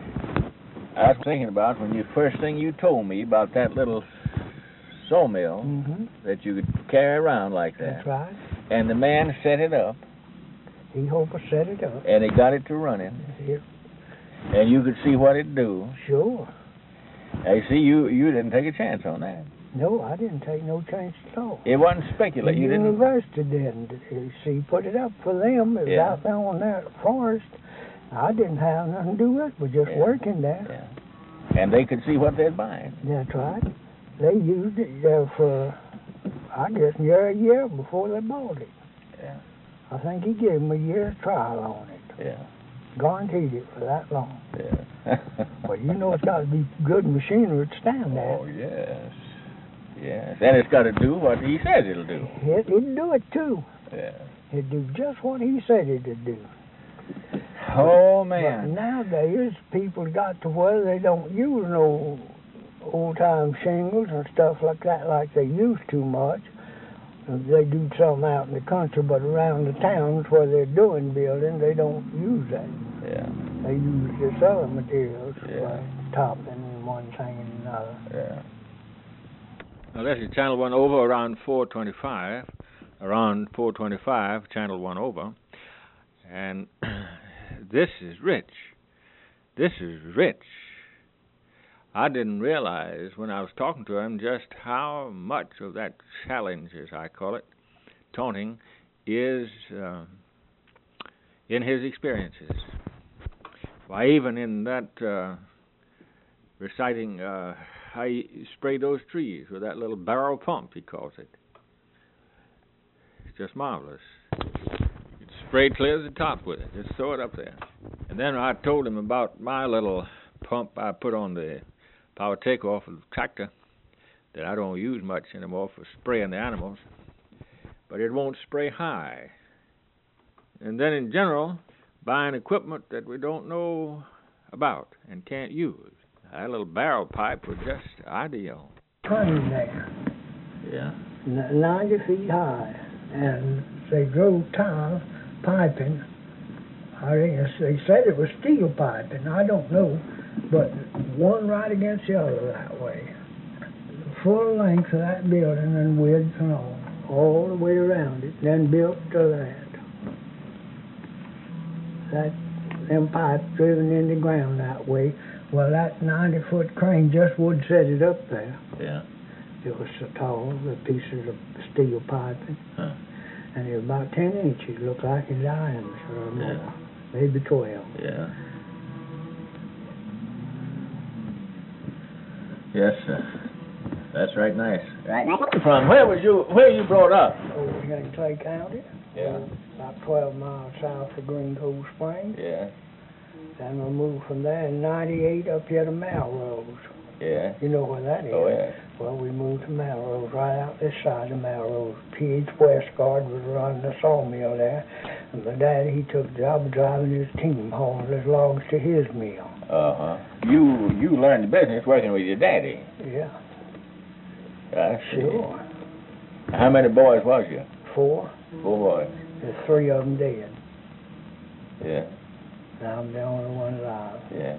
I was thinking about when you first thing you told me about that little sawmill Mm-hmm. that you could carry around like that. That's right. And the man set it up, He hoped to set it up. and he got it to running, Yeah, and you could see what it'd do. sure. I see you you didn't take a chance on that. No, I didn't take no chance at all. It wasn't The speculate. You didn't. university didn't. You see, put it up for them. It was Yeah. out there on that forest. I didn't have nothing to do with it. We're just Yeah. working there. Yeah. And they could see what they're buying. That's right. They used it there for, I guess, near a year before they bought it. Yeah. I think he gave them a year's trial on it. Yeah. Guaranteed it for that long. Yeah. But you know it's got to be good machinery to stand that. Oh, yes. Yes. And it's got to do what he says it'll do. It, it'd do it, too. Yeah. It'd do just what he said it'd do. Oh, But man. nowadays, people got to where they don't use no old-time shingles and stuff like that like they used to much. They do some out in the country, but around the towns where they're doing building, they don't use that. Yeah. They use this other materials, Yeah. like topping and one thing and another. Yeah. Now this is channel one over around four twenty-five, around four twenty-five, channel one over, and this is rich. This is rich. I didn't realize when I was talking to him just how much of that challenge, as I call it, taunting, is uh, in his experiences. Why, even in that uh, reciting uh, how he sprayed those trees with that little barrel pump, he calls it. It's just marvelous. It sprayed clear to the top with it. Just throw it up there. And then I told him about my little pump I put on the power takeoff of the tractor that I don't use much anymore for spraying the animals, but it won't spray high. And then in general, buying equipment that we don't know about and can't use. That little barrel pipe was just ideal. Turning there, Yeah. n- ninety feet high, and they drove tile piping. I think it's- they said it was steel piping. I don't know, but one right against the other that way. Full length of that building and width and all, all the way around it, then built to that. That, them pipes driven in the ground that way. Well, that ninety-foot crane just would set it up there. Yeah. It was so tall, the pieces of steel piping, Huh. and it was about ten inches, looked like in diameter or more, Yeah. maybe twelve. Yeah. Yes, sir. That's right nice. Right. From where was you? Where you brought up? Over here in Clay County, Yeah. about twelve miles south of Green Cove Springs. Yeah. Then we moved from there in ninety-eight up here to Melrose. Yeah. You know where that is? Oh yeah. Well, we moved to Melrose, right out this side of Melrose. P H Westgard was running the sawmill there, and my dad, he took the job of driving his team, hauling his logs to his mill. Uh huh. You you learned the business working with your daddy. Yeah, I see. sure. How many boys was you? Four. Four boys. There's three of them dead. Yeah. And I'm the only one alive. Yeah.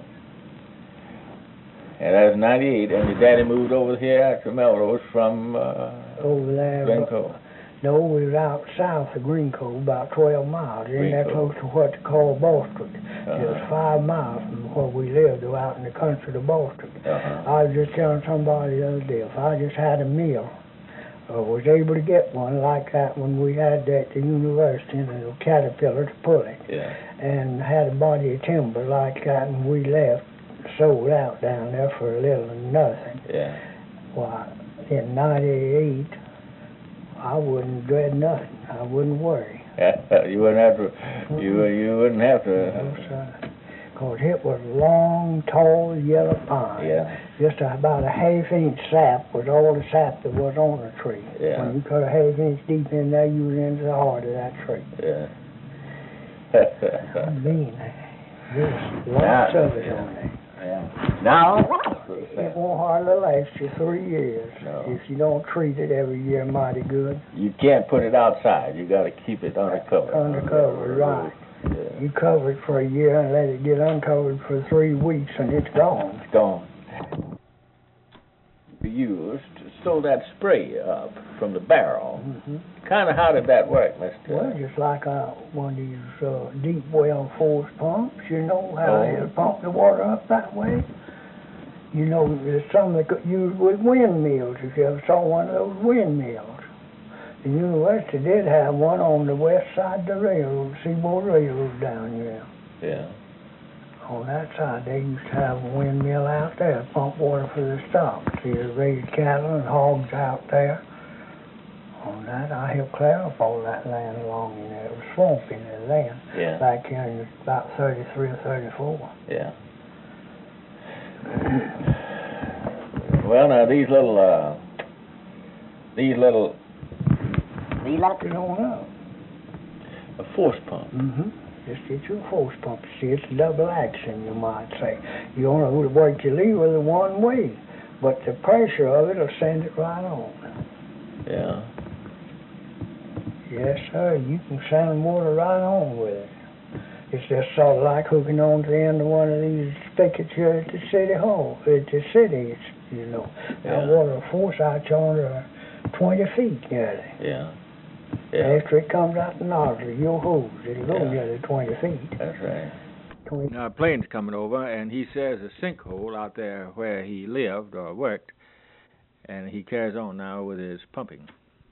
And that was ninety-eight, and your daddy moved over here to Melrose from uh, Over there. Green but- Cove. No, we was out south of Green Cove, about twelve miles. In Green there Cove. close to what they call Boston. Uh-huh. It was five miles from where we lived, out in the country to Boston. Uh-huh. I was just telling somebody the other day, if I just had a mill, or was able to get one like that when we had at the university in a Caterpillar to pull it, Yeah. and and had a body of timber like that, and we left, sold out down there for a little and nothing. Yeah. Why, in ninety-eight, I wouldn't dread nothing. I wouldn't worry. you wouldn't have to. You you wouldn't have to. Because it was long, tall, yellow pine. Yeah. Just about a half inch sap was all the sap that was on the tree. Yeah. When you cut a half inch deep in there, you was into the heart of that tree. Yeah. I mean, there's lots Now- of it on there. Yeah. Now. It won't hardly last you three years No. if you don't treat it every year mighty good. You can't put it outside. You got to keep it undercover. Undercover, right. Yeah. You cover it for a year and let it get uncovered for three weeks and it's gone. It's gone. You used to sew that spray up from the barrel. Mm-hmm. Kind of how did that work, Mister Well, just like uh, one of these uh, deep well force pumps, you know how Oh. they pump the water up that way? You know, there's some that could use with windmills, if you ever saw one of those windmills. The university did have one on the west side of the railroad, Seaboard Railroad down here. Yeah. On that side, they used to have a windmill out there, pump water for the stock. See, they raised cattle and hogs out there. On that, I helped clear up all that land along in there. It was swampy there then. Yeah. Back in about thirty-three or thirty-four. Yeah. Well, now these little, uh, these little, These little, you don't know. a force pump. Mm-hmm. Just get you a force pump. See, it's a double action, you might say. You only work your lever the one way, but the pressure of it will send it right on. Yeah. Yes, sir. You can send water right on with it. It's just sort of like hooking on to the end of one of these spigots here at the city hall, at the city, it's, you know. Yeah. That water will force out you under twenty feet nearly. Yeah. Yeah. After it comes out the nozzle, your hose, it'll go Yeah. nearly twenty feet. That's right. twenty Now, a plane's coming over, and he says a sinkhole out there where he lived or worked, and he carries on now with his pumping.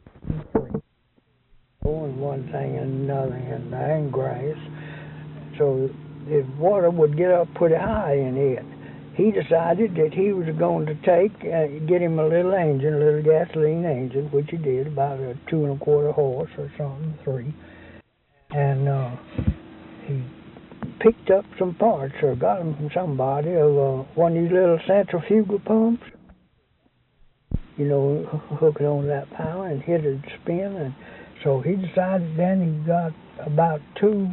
and one thing and another in there, and grass. So the water would get up pretty high in it. He decided that he was going to take, uh, get him a little engine, a little gasoline engine, which he did, about a two and a quarter horse or something, three. And uh, he picked up some parts, or got them from somebody, of uh, one of these little centrifugal pumps. You know, hook it on that power and hit it spin. And so he decided then he got about two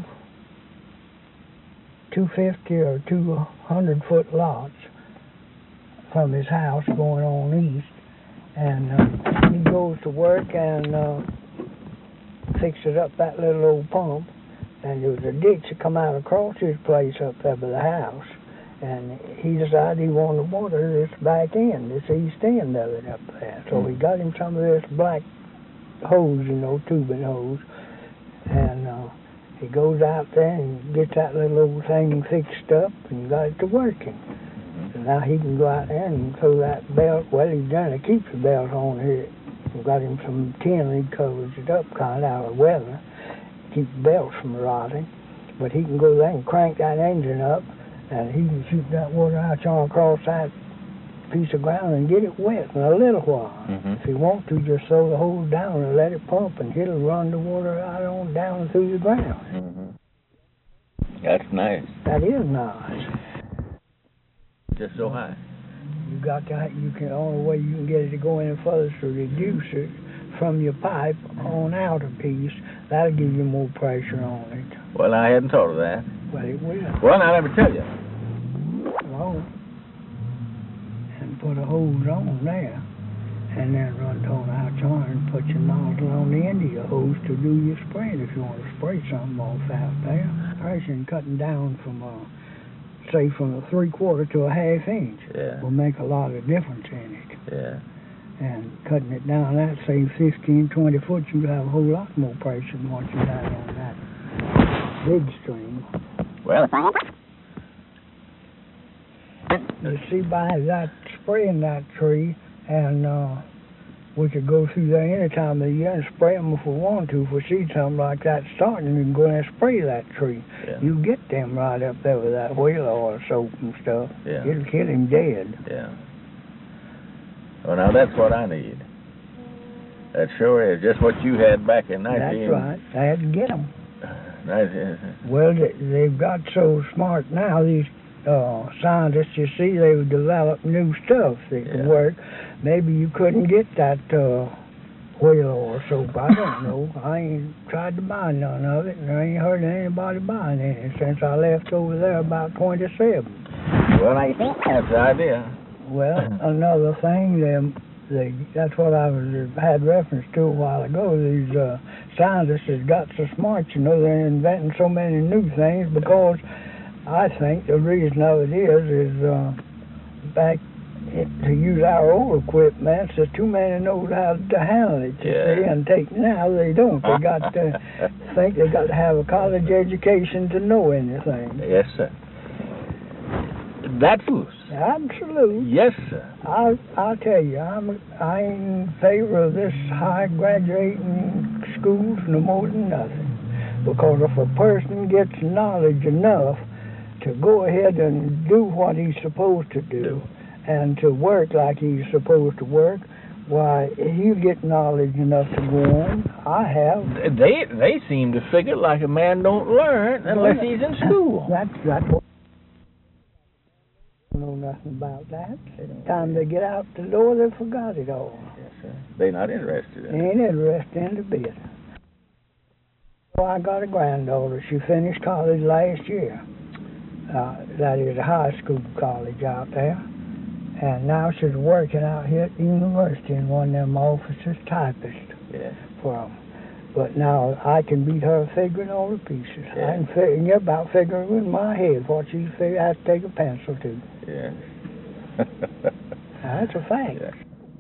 two fifty or two hundred foot lots from his house going on east, and uh, he goes to work and uh, fixes up that little old pump, and there was a ditch that come out across his place up there by the house, and he decided he wanted to water this back end, this east end of it up there. So he got him some of this black hose, you know, tubing hose, and uh, he goes out there and gets that little old thing fixed up and got it to working. So now he can go out there and throw that belt. Well, he's done it. Keeps the belt on here. We've got him some tin that covers it up kind of out of weather. Keep the belts from rotting. But he can go there and crank that engine up, and he can shoot that water out on across that piece of ground and get it wet in a little while. Mm-hmm. If you want to, just throw the hose down and let it pump, and it'll run the water out on down through the ground. Mm-hmm. That's nice. That is nice. Just so high. You got to. You can. The only way you can get it to go any further is to reduce it from your pipe on out a piece. That'll give you more pressure on it. Well, I hadn't thought of that. But it will. Well, now let me tell you. Well, and put a hose on there, and then run it on out yonder and put your nozzle on the end of your hose to do your spraying if you want to spray something off out there. Pressure and cutting down from a, say from a three quarter to a half inch Yeah. will make a lot of difference in it. Yeah. And cutting it down that, say fifteen, twenty foot, you have a whole lot more pressure than what you had on that big stream. Well, You see, by that spraying that tree, and uh, we could go through there any time of the year and spray them if we want to. If we see something like that starting, we can go in and spray that tree. Yeah. You get them right up there with that wheel oil soap and stuff. Yeah. It'll kill him dead. Yeah. Well, now that's what I need. That sure is just what you had back in nineteen. That's right. I had to get them. nineteen Well, they, they've got so smart now, these uh, scientists, you see, they've developed new stuff that Yeah. can work. Maybe you couldn't get that uh, wheel or soap. I don't know. I ain't tried to buy none of it, and I ain't heard of anybody buying any since I left over there about twenty-seven. Well, I think that's the idea. Well, another thing, them, they, that's what I was had reference to a while ago. These uh, scientists has got so smart, you know, they're inventing so many new things because I think the reason of it is, is uh, back it, to use our old equipment, there's too many knows how to handle it, you Yeah. see, and take now they don't. They got to think they got to have a college education to know anything. Yes, sir. That's loose. Absolutely. Yes, sir. I I'll tell you, I'm I ain't in favor of this high graduating schools no more than nothing. Because if a person gets knowledge enough to go ahead and do what he's supposed to do, Do. and to work like he's supposed to work, why, he'll get knowledge enough to go on. I have. They they seem to figure like a man don't learn unless he's in school. That's that's what. I don't know nothing about that. Time they get out the door, they forgot it all. Yes, sir. They're not interested in They it. ain't interested in the bit. Well, I got a granddaughter. She finished college last year. Uh, that is a high school college out there. And now she's working out here at the university in one of them offices, typist Yeah. for 'em. But now I can beat her figuring all the pieces. Yeah. I can figure about figuring with my head what she figure. I have to take a pencil to. Yes. That's a fact. Yes.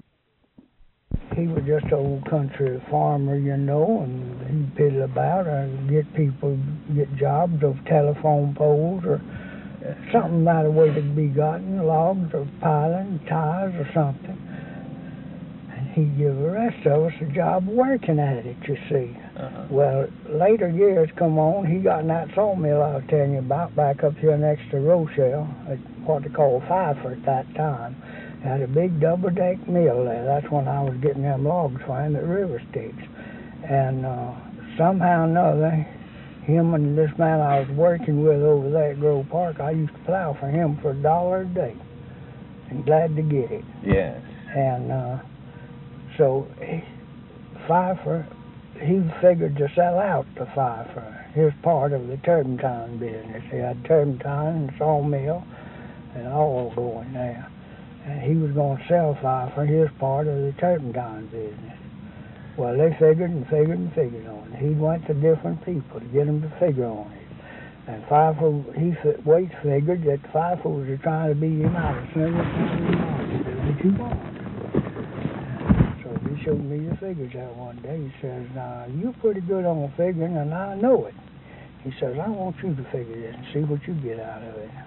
He was just an old country farmer, you know, and he'd piddle about and get people, get jobs of telephone poles or something by the way to be gotten, logs or piling, tires or something. And he'd give the rest of us a job working at it, you see. Uh-huh. Well, later years come on, he got in that sawmill I was telling you about back up here next to Rochelle, at what they call Pfeiffer at that time. Had a big double-deck mill there. That's when I was getting them logs for him at River Sticks. And uh, somehow or another, him and this man I was working with over there at Grove Park, I used to plow for him for a dollar a day. And glad to get it. Yes. And uh, so he, Pfeiffer, he figured to sell out to Pfeiffer, his part of the turpentine business. He had turpentine and sawmill and all going there. And he was going to sell Pfeiffer his part of the turpentine business. Well, they figured and figured and figured on it. He went to different people to get them to figure on it. And Pfeiffer, he Waite figured that Pfeiffer was trying to beat him out as soon as he do what you want. So he showed me the figures that one day. He says, "Now, you're pretty good on figuring, and I know it." He says, "I want you to figure this and see what you get out of it."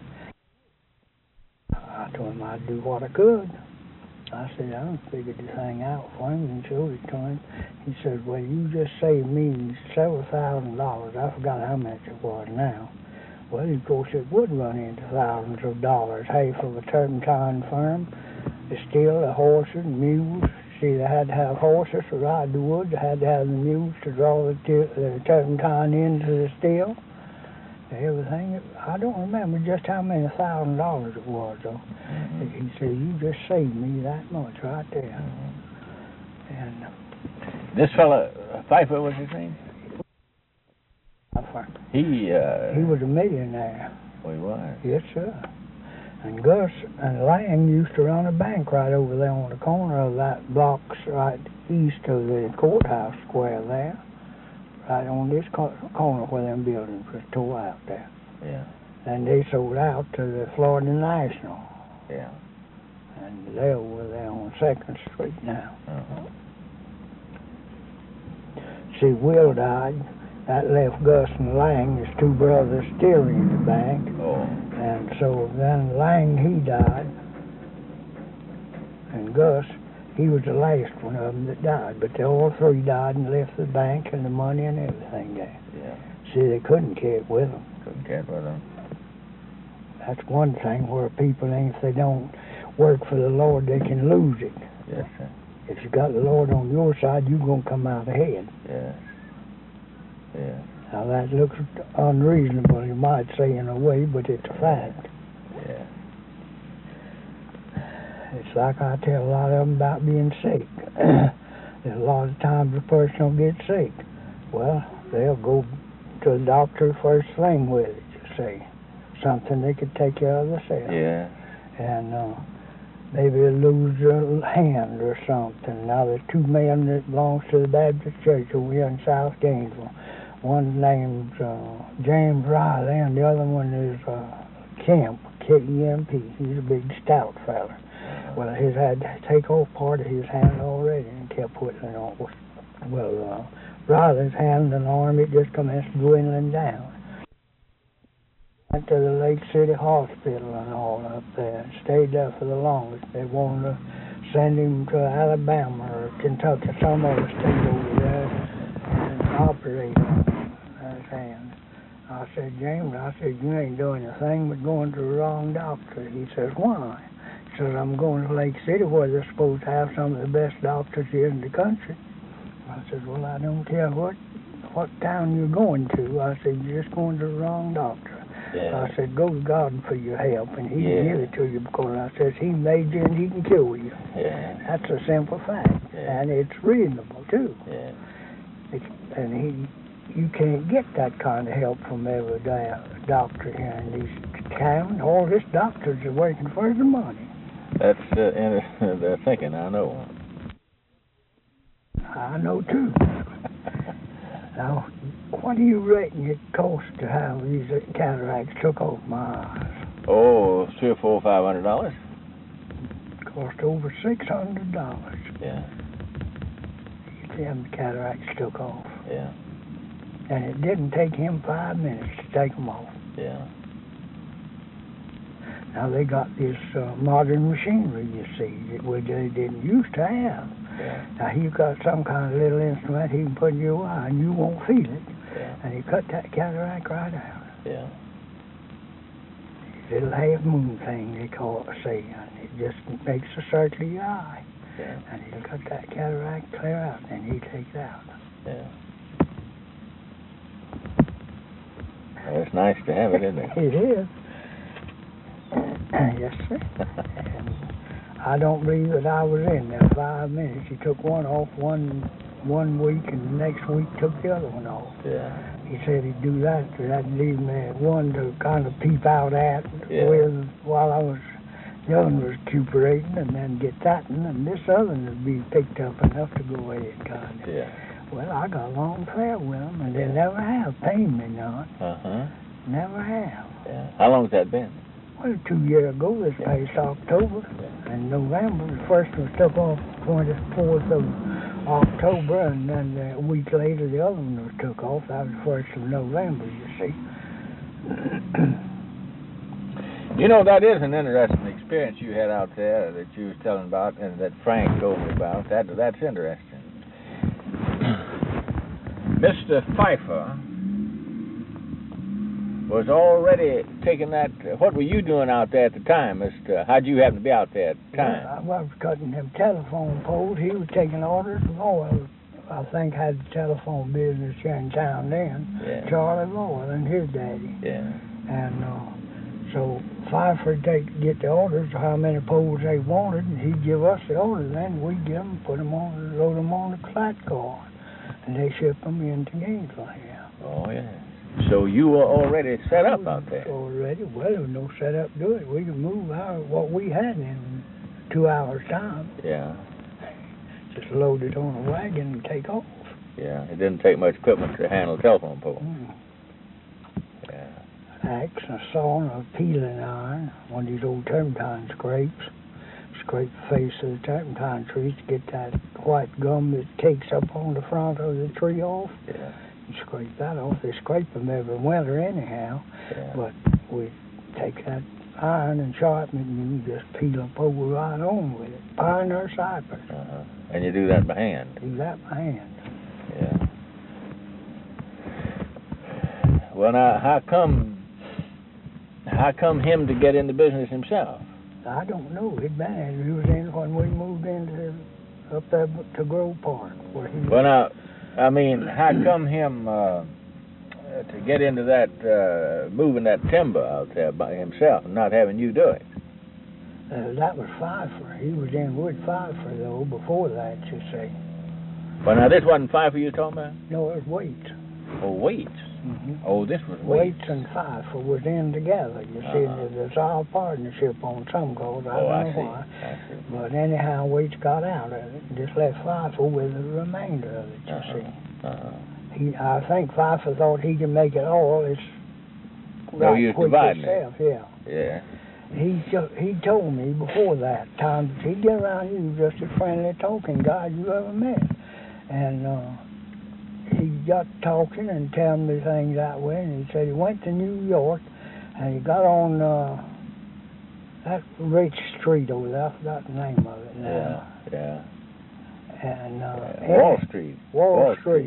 I told him I'd do what I could. I said, I done figured this thing out for him and showed it to him. He said, well, you just saved me several thousand dollars. I forgot how much it was now. Well, of course, it would run into thousands of dollars. Hay for a turpentine firm, the steel, the horses, mules. See, they had to have horses to ride the wood. They had to have the mules to draw the, the turpentine into the steel. Everything. I don't remember just how many thousand dollars it was, though. Mm-hmm. He said, you just saved me that much right there. Mm-hmm. And this fella, Pfeiffer was his name? Pfeiffer. He, uh... He was a millionaire. Oh, he was? Yes, sir. And Gus and Lang used to run a bank right over there on the corner of that blocks right east of the courthouse square there. Right on this corner where them buildings was tore out there. Yeah. And they sold out to the Florida National. Yeah. And they're over there on second Street now. Uh-huh. See, Will died. That left Gus and Lang, his two brothers, still in the bank. Oh. And so then Lang, he died. And Gus, he was the last one of them that died, but they all three died and left the bank and the money and everything there. Yeah. See, they couldn't carry it with them. Couldn't carry it with them. That's one thing where people ain't, if they don't work for the Lord, they can lose it. Yes, sir. If you got the Lord on your side, you're going to come out ahead. Yes. Yes. Now, that looks unreasonable, you might say, in a way, but it's a fact. Yeah. It's like I tell a lot of them about being sick. There's a lot of times a person will get sick. Well, they'll go to the doctor first thing with it, you see. Something they could take care of themselves. Yeah. And uh, maybe they'll lose a hand or something. Now, there's two men that belongs to the Baptist Church over here in South Gainesville. One's named uh, James Riley, and the other one is uh, Kemp, K E M P. He's a big, stout fella. Well, he's had to take off part of his hand already and kept whittling on. Well, uh, Riley's hand and arm, it just commenced dwindling down. Went to the Lake City Hospital and all up there and stayed there for the longest. They wanted to send him to Alabama or Kentucky, some other state over there, and operate on his hand. I said, James, I said, you ain't doing a thing but going to the wrong doctor. He says, why? He says, I'm going to Lake City where they're supposed to have some of the best doctors here in the country. I said, well, I don't care what what town you're going to. I said, you're just going to the wrong doctor. Yeah. I said, go to God for your help, and he Yeah. can give it to you, because I says, he made you and he can cure you. Yeah. That's a simple fact, Yeah. and it's reasonable, too. Yeah. It's, and he, you can't get that kind of help from every day, doctor here in these towns. All these doctors are working for the money. That's uh, in, they're thinking, I know. I know, too. Now, what do you reckon it costs to have these cataracts took off my eyes? Oh, three or four, five hundred dollars. Cost over six hundred dollars. Yeah. To get them cataracts took off. Yeah. And it didn't take him five minutes to take them off. Yeah. Now they got this uh, modern machinery, you see, that we they didn't used to have. Yeah. Now he's got some kind of little instrument he can put in your eye and you won't feel it. Yeah. And he cut that cataract right out. Yeah. Little half moon thing they call it, see, and it just makes a circle of your eye. Yeah. And he'll cut that cataract clear out, and he takes it out. Yeah. Well, it's nice to have it, isn't it? It is. Yes, sir. And I don't believe that I was in there five minutes. He took one off one one week, and the next week took the other one off. Yeah. He said he'd do that, so that'd leave me one to kind of peep out at Yeah. with while I was, the other one was recuperating, and then get that one, and this other one would be picked up enough to go ahead, kind of. Yeah. Well, I got along fair with them, and they never have pained me none. Uh-huh. Never have. Yeah. How long's that been? Well, two years ago, this past October, and November, the first one took off twenty-fourth of October, and then a week later, the other one was took off. That was the first of November, you see. You know, that is an interesting experience you had out there that you was telling about, and that Frank told me about. That That's interesting. Mister Pfeiffer was already taking that. What were you doing out there at the time, Mister How'd you happen to be out there at the time? Well, I was cutting them telephone poles. He was taking orders from Royal. I think had the telephone business here in town then. Yeah. Charlie Royal and his daddy. Yeah. And uh, so Pfeiffer would take get the orders of how many poles they wanted, and he'd give us the orders. Then we'd get them, put them on, load them on the flat car, and they ship them into Gainesville here. Oh yeah. So you were already set up out there. Already, well, there was no setup to do it. We could move our, what we had in two hours time. Yeah. Just load it on a wagon and take off. Yeah. It didn't take much equipment to handle a telephone pole. Mm. Yeah. Axe, a saw, and a peeling iron, one of these old turpentine scrapes. Scrape the face of the turpentine trees to get that white gum that cakes up on the front of the tree off. Yeah. You scrape that off. They scrape them every winter anyhow. Yeah. But we take that iron and sharpen it, and you just peel up over right on with it. Pine or cypress. Uh-huh. And you do that by hand. Do that by hand. Yeah. Well, now, how come, how come him to get into business himself? I don't know. He'd been, he was in when we moved into up there to Grove Park, where he. Well, now, I mean, how come him uh, to get into that, uh, moving that timber out there by himself and not having you do it? Uh, that was Pfeiffer. He was in Wood Pfeiffer, though, before that, you see. Well, now, this wasn't Pfeiffer you talking about? No, it was Waits. Oh, Waits. Mm-hmm. Oh, this was Waits. Waits and Pfeiffer was in together. You see, Uh-huh. there's our partnership on some goals. I Oh, don't I know see. why. I see. But anyhow, Waits got out of it and just left Pfeiffer with the remainder of it, you Uh-huh. see. Uh-huh. He, I think Pfeiffer thought he could make it all. It's No right use quick dividing it. itself, yeah. Yeah. He jo- he told me before that times he'd get around you just a friendly talking guy you ever met, and uh, he got talking and telling me things that way. And he said he went to New York and he got on uh, that rich street over there. I forgot the name of it now. Yeah. Yeah. And uh, Yeah. Wall Street. Wall, Wall Street. Street.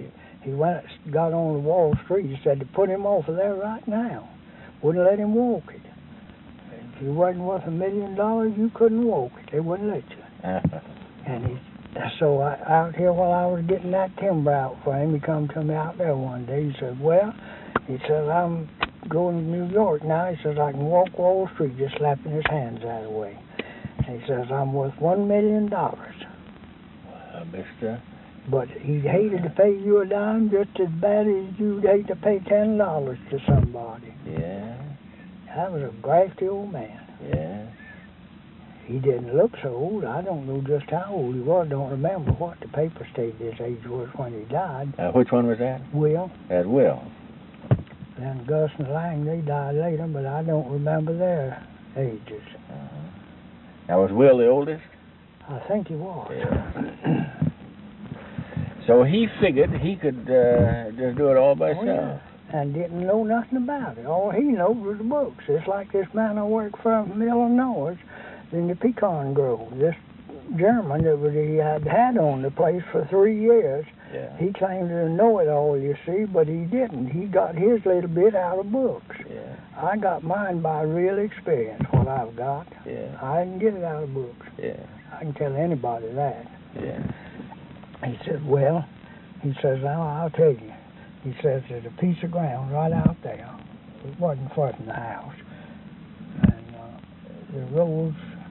he went, got on the Wall Street. He said to put him off of there right now. Wouldn't let him walk it. If you wasn't worth a million dollars, you couldn't walk it. They wouldn't let you. And he, so I, out here while I was getting that timber out for him, he come to me out there one day. He said, well, he said, I'm going to New York now. He says, I can walk Wall Street, just slapping his hands out of the way. And he says, I'm worth one million dollars. Uh, mister? But he hated to pay you a dime just as bad as you'd hate to pay ten dollars to somebody. Yeah. That was a grafty old man. Yes. He didn't look so old. I don't know just how old he was. Don't remember what the paper stated his age was when he died. Uh, which one was that? Will. That Will. Then Gus and Lang, they died later, but I don't remember their ages. Uh-huh. Now, was Will the oldest? I think he was. Yeah. So he figured he could uh, just do it all by Oh, himself. yeah. And didn't know nothing about it. All he knowed was the books. It's like this man I worked for from Illinois in the pecan grove. This German that was, he had had on the place for three years. Yeah. He claimed to know it all, you see, but he didn't. He got his little bit out of books. Yeah. I got mine by real experience, what I've got. Yeah. I didn't get it out of books. Yeah. I can tell anybody that. Yeah. He said, well, he says, now I'll tell you. He says, there's a piece of ground right out there. It wasn't far from the house. And uh, the roads,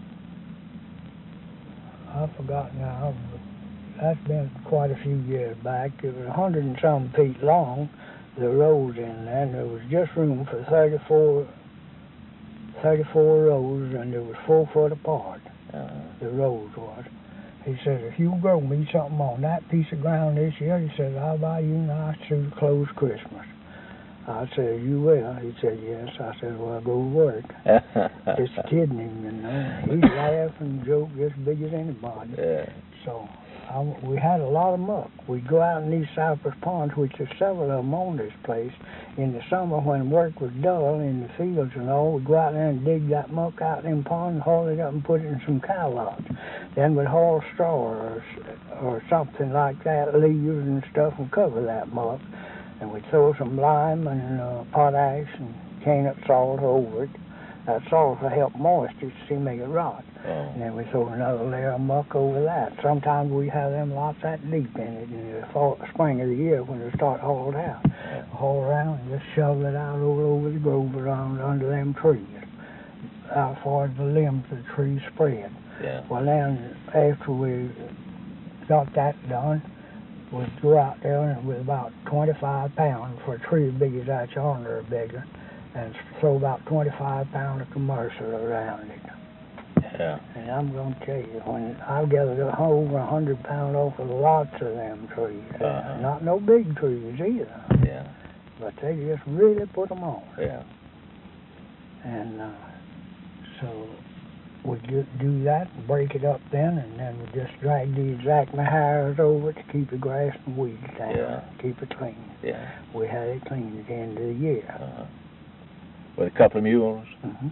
I forgot now, but that's been quite a few years back. It was a hundred and some feet long, the roads in there, and there was just room for thirty-four, thirty-four rows, and there was four foot apart, Uh-huh. the roads was. He says, if you grow me something on that piece of ground this year, he says, I'll buy you nice to close Christmas. I said, you will? He said, yes. I said, well, go to work. Just kidding him, you know. He'd laugh and joke just as big as anybody. Yeah. So I, we had a lot of muck. We'd go out in these Cypress Ponds, which there's several of them on this place. In the summer when work was dull in the fields and all, we'd go out there and dig that muck out in them ponds, haul it up and put it in some cow lots. Then we'd haul straw or, or something like that, leaves and stuff, and cover that muck. And we'd throw some lime and uh, potash and cane up salt over it. That salt will help moisture to make it rot. Oh. And then we throw another layer of muck over that. Sometimes we have them lots that deep in it in the fall, spring of the year when they start hauled out. Haul around and just shovel it out all over the grove around under them trees, out far as the limbs of the trees spread. Yeah. Well, then after we got that done, we'd go out there and with about twenty-five pounds for a tree as big as that yonder or bigger, and throw about twenty-five pounds of commercial around it. Yeah. And I'm going to tell you, when I gathered over a hundred pounds off of lots of them trees, Uh-huh. not no big trees either, Yeah. but they just really put them on. Yeah. And uh, so we do, do that, break it up then, and then we just drag the exact hires over it to keep the grass and weeds down, Yeah. keep it clean. Yeah. We had it clean at the end of the year. Uh-huh. With a couple of mules. Mm-hmm.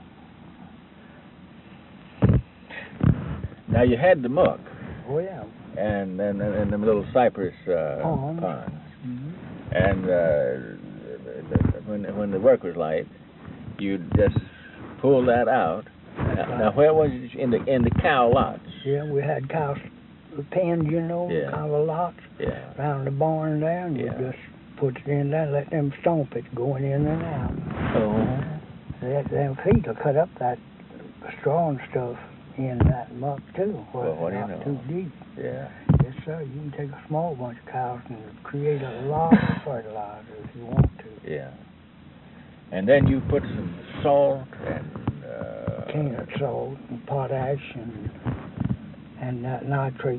Now you had the muck Oh yeah. and and and them little cypress uh, Ponds. ponds, Mm-hmm. and uh, when when the work was light, you'd just pull that out. Now, now where was it in the in the cow lots? Yeah, we had cow pens, you know, Yeah. kind of lots Yeah. around the barn there, and Yeah. we just put it in there, let them stomp it, going in and out. Oh. They, them feet will cut up that straw and stuff in that muck too, where Well, what do it's you not know? too deep. Yeah. Yes, sir. You can take a small bunch of cows and create a lot of fertilizer if you want to. Yeah. And then you put some salt and uh, Peanut salt and potash and and that nitrate.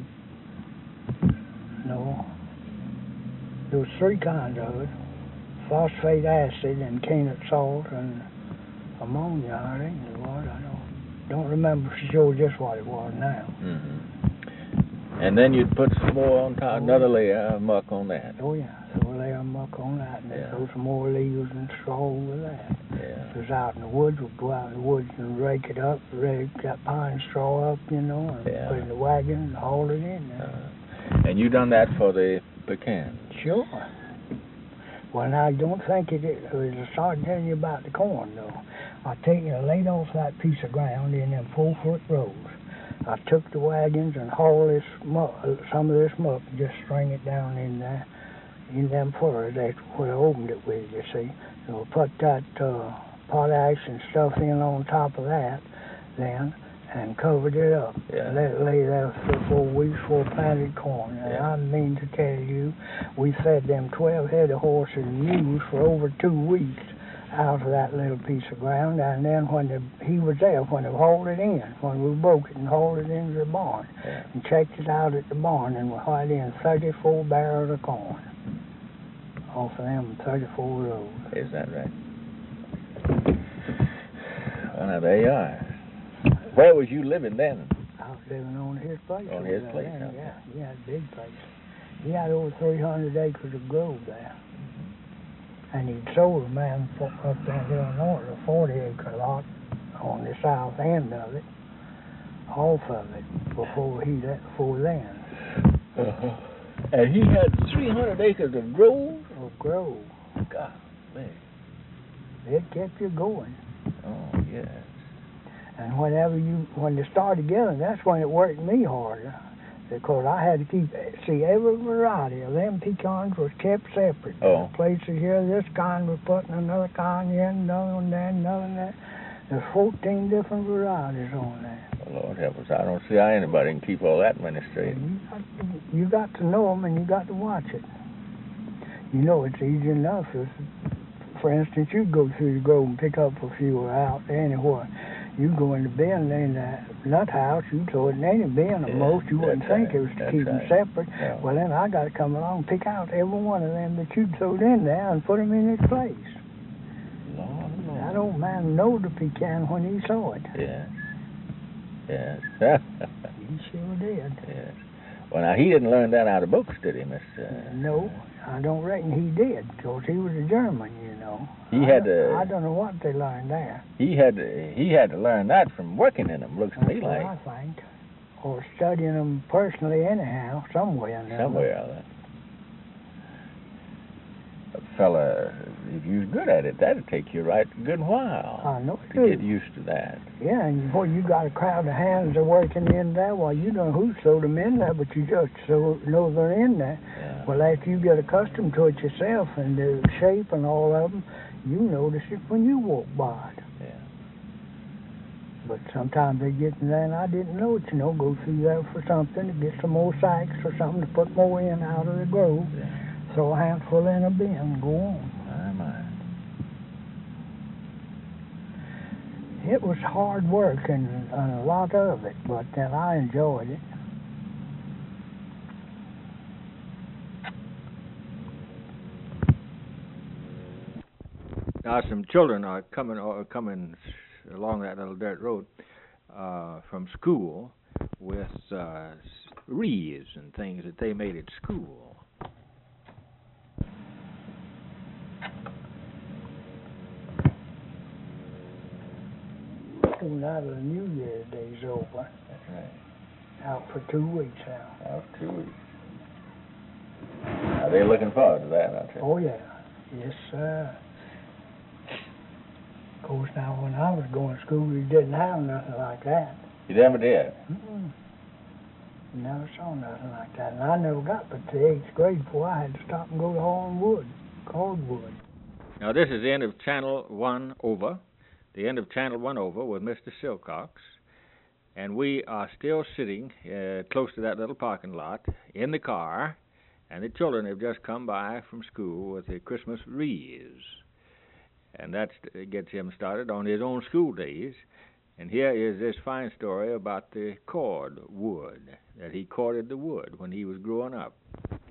No, there was three kinds of it: phosphate acid and peanut salt and ammonia. I think it was. I don't don't remember for sure just what it was now. Mm-hmm. And then you'd put some more on top, another layer of muck on that. Oh yeah, throw a layer of muck on that, and then Yeah. throw some more leaves and straw over that. Yeah. If it was out in the woods, we'd go out in the woods and rake it up, rake that pine straw up, you know, and Yeah. put it in the wagon and haul it in there. Uh, and you done that for the pecan. Sure. Well, now, I don't think it is. I started telling you about the corn, though. I take you, I laid off that piece of ground in them four-foot rows. I took the wagons and hauled this muck, some of this muck, and just string it down in there, in them furrows. That's what I opened it with, you see. And we'll put that uh, potash and stuff in on top of that, then, and covered it up. Yeah. Let it lay there for four weeks before planted corn. And Yeah. I mean to tell you, we fed them twelve head of horses and mules for over two weeks out of that little piece of ground. And then when the, he was there, when they hauled it in, when we broke it and hauled it into the barn, Yeah. and checked it out at the barn, and we hauled in thirty-four barrels of corn off of them thirty-four rows. Is that right? Well, now, there you are. Where was you living then? I was living on his place. On over his there place, then, okay. Yeah, he had a big place. He had over three hundred acres of grove there. And he'd sold a man for, up there in north a forty acre lot on the south end of it, off of it, before he left, before then. Uh-huh. And he had three hundred acres of grove? Of grove. God, man. It kept you going. Oh, yes. And whenever you, when they started together, that's when it worked me harder. Because I had to keep, see, every variety of them pecans was kept separate. Oh. Places here, this kind was putting another kind in, another one there, another one there. There's fourteen different varieties on there. Oh, Lord help us. I don't see how anybody can keep all that many straight. You got, you got to know them and you got to watch it. You know, it's easy enough. If, for instance, you go through the grove and pick up a few out anywhere. You go in the bin in the nut house, you throw it in any bin, Yeah, or most you wouldn't that's think right, it was to that's keep right. them separate. Yeah. Well, then I got to come along and pick out every one of them that you throwed in there and put them in its place. Lord, Lord. That old man knowed the pecan when he saw it. Yes. Yes. He sure did. Yes. Well, now, he didn't learn that out of books, did he, Mister No, I don't reckon he did, because he was a German, you know. He I had don't- to- I don't know what they learned there. He had to, he had to learn that from working in them, looks to me That's what like. I think. Or studying them personally anyhow, somewhere in there. Somewhere or other. A fella, if you was good at it, that'd take you right a good while I know it to do. get used to that. Yeah, and boy, you got a crowd of hands that are working in there. Well, you know who sewed them in there, but you just so know they're in there. Yeah. Well, after you get accustomed to it yourself and the shape and all of them, you notice it when you walk by it. Yeah. But sometimes they get in there and I didn't know it, you know, go through there for something to get some more sacks or something to put more in out of the grove. Yeah. Throw a handful in a bin and go on. My, my. It was hard work and, and a lot of it, but then I enjoyed it. Now some children are coming are coming along that little dirt road uh, from school with uh, wreaths and things that they made at school. Soon out of the New Year's Day's over. That's right. Out for two weeks now. Out two weeks. Are they looking forward to that, I'll tell you? Oh yeah, yes sir. Of course, now when I was going to school, we didn't have nothing like that. You never did? Mm-mm. Never saw nothing like that, and I never got but to eighth grade before I had to stop and go to Hornwood, Cordwood. Now this is the end of Channel One Over, the end of Channel One Over with Mister Silcox, and we are still sitting uh, close to that little parking lot in the car, and the children have just come by from school with the Christmas wreaths, and that gets him started on his own school days. And here is this fine story about the cord wood, that he corded the wood when he was growing up.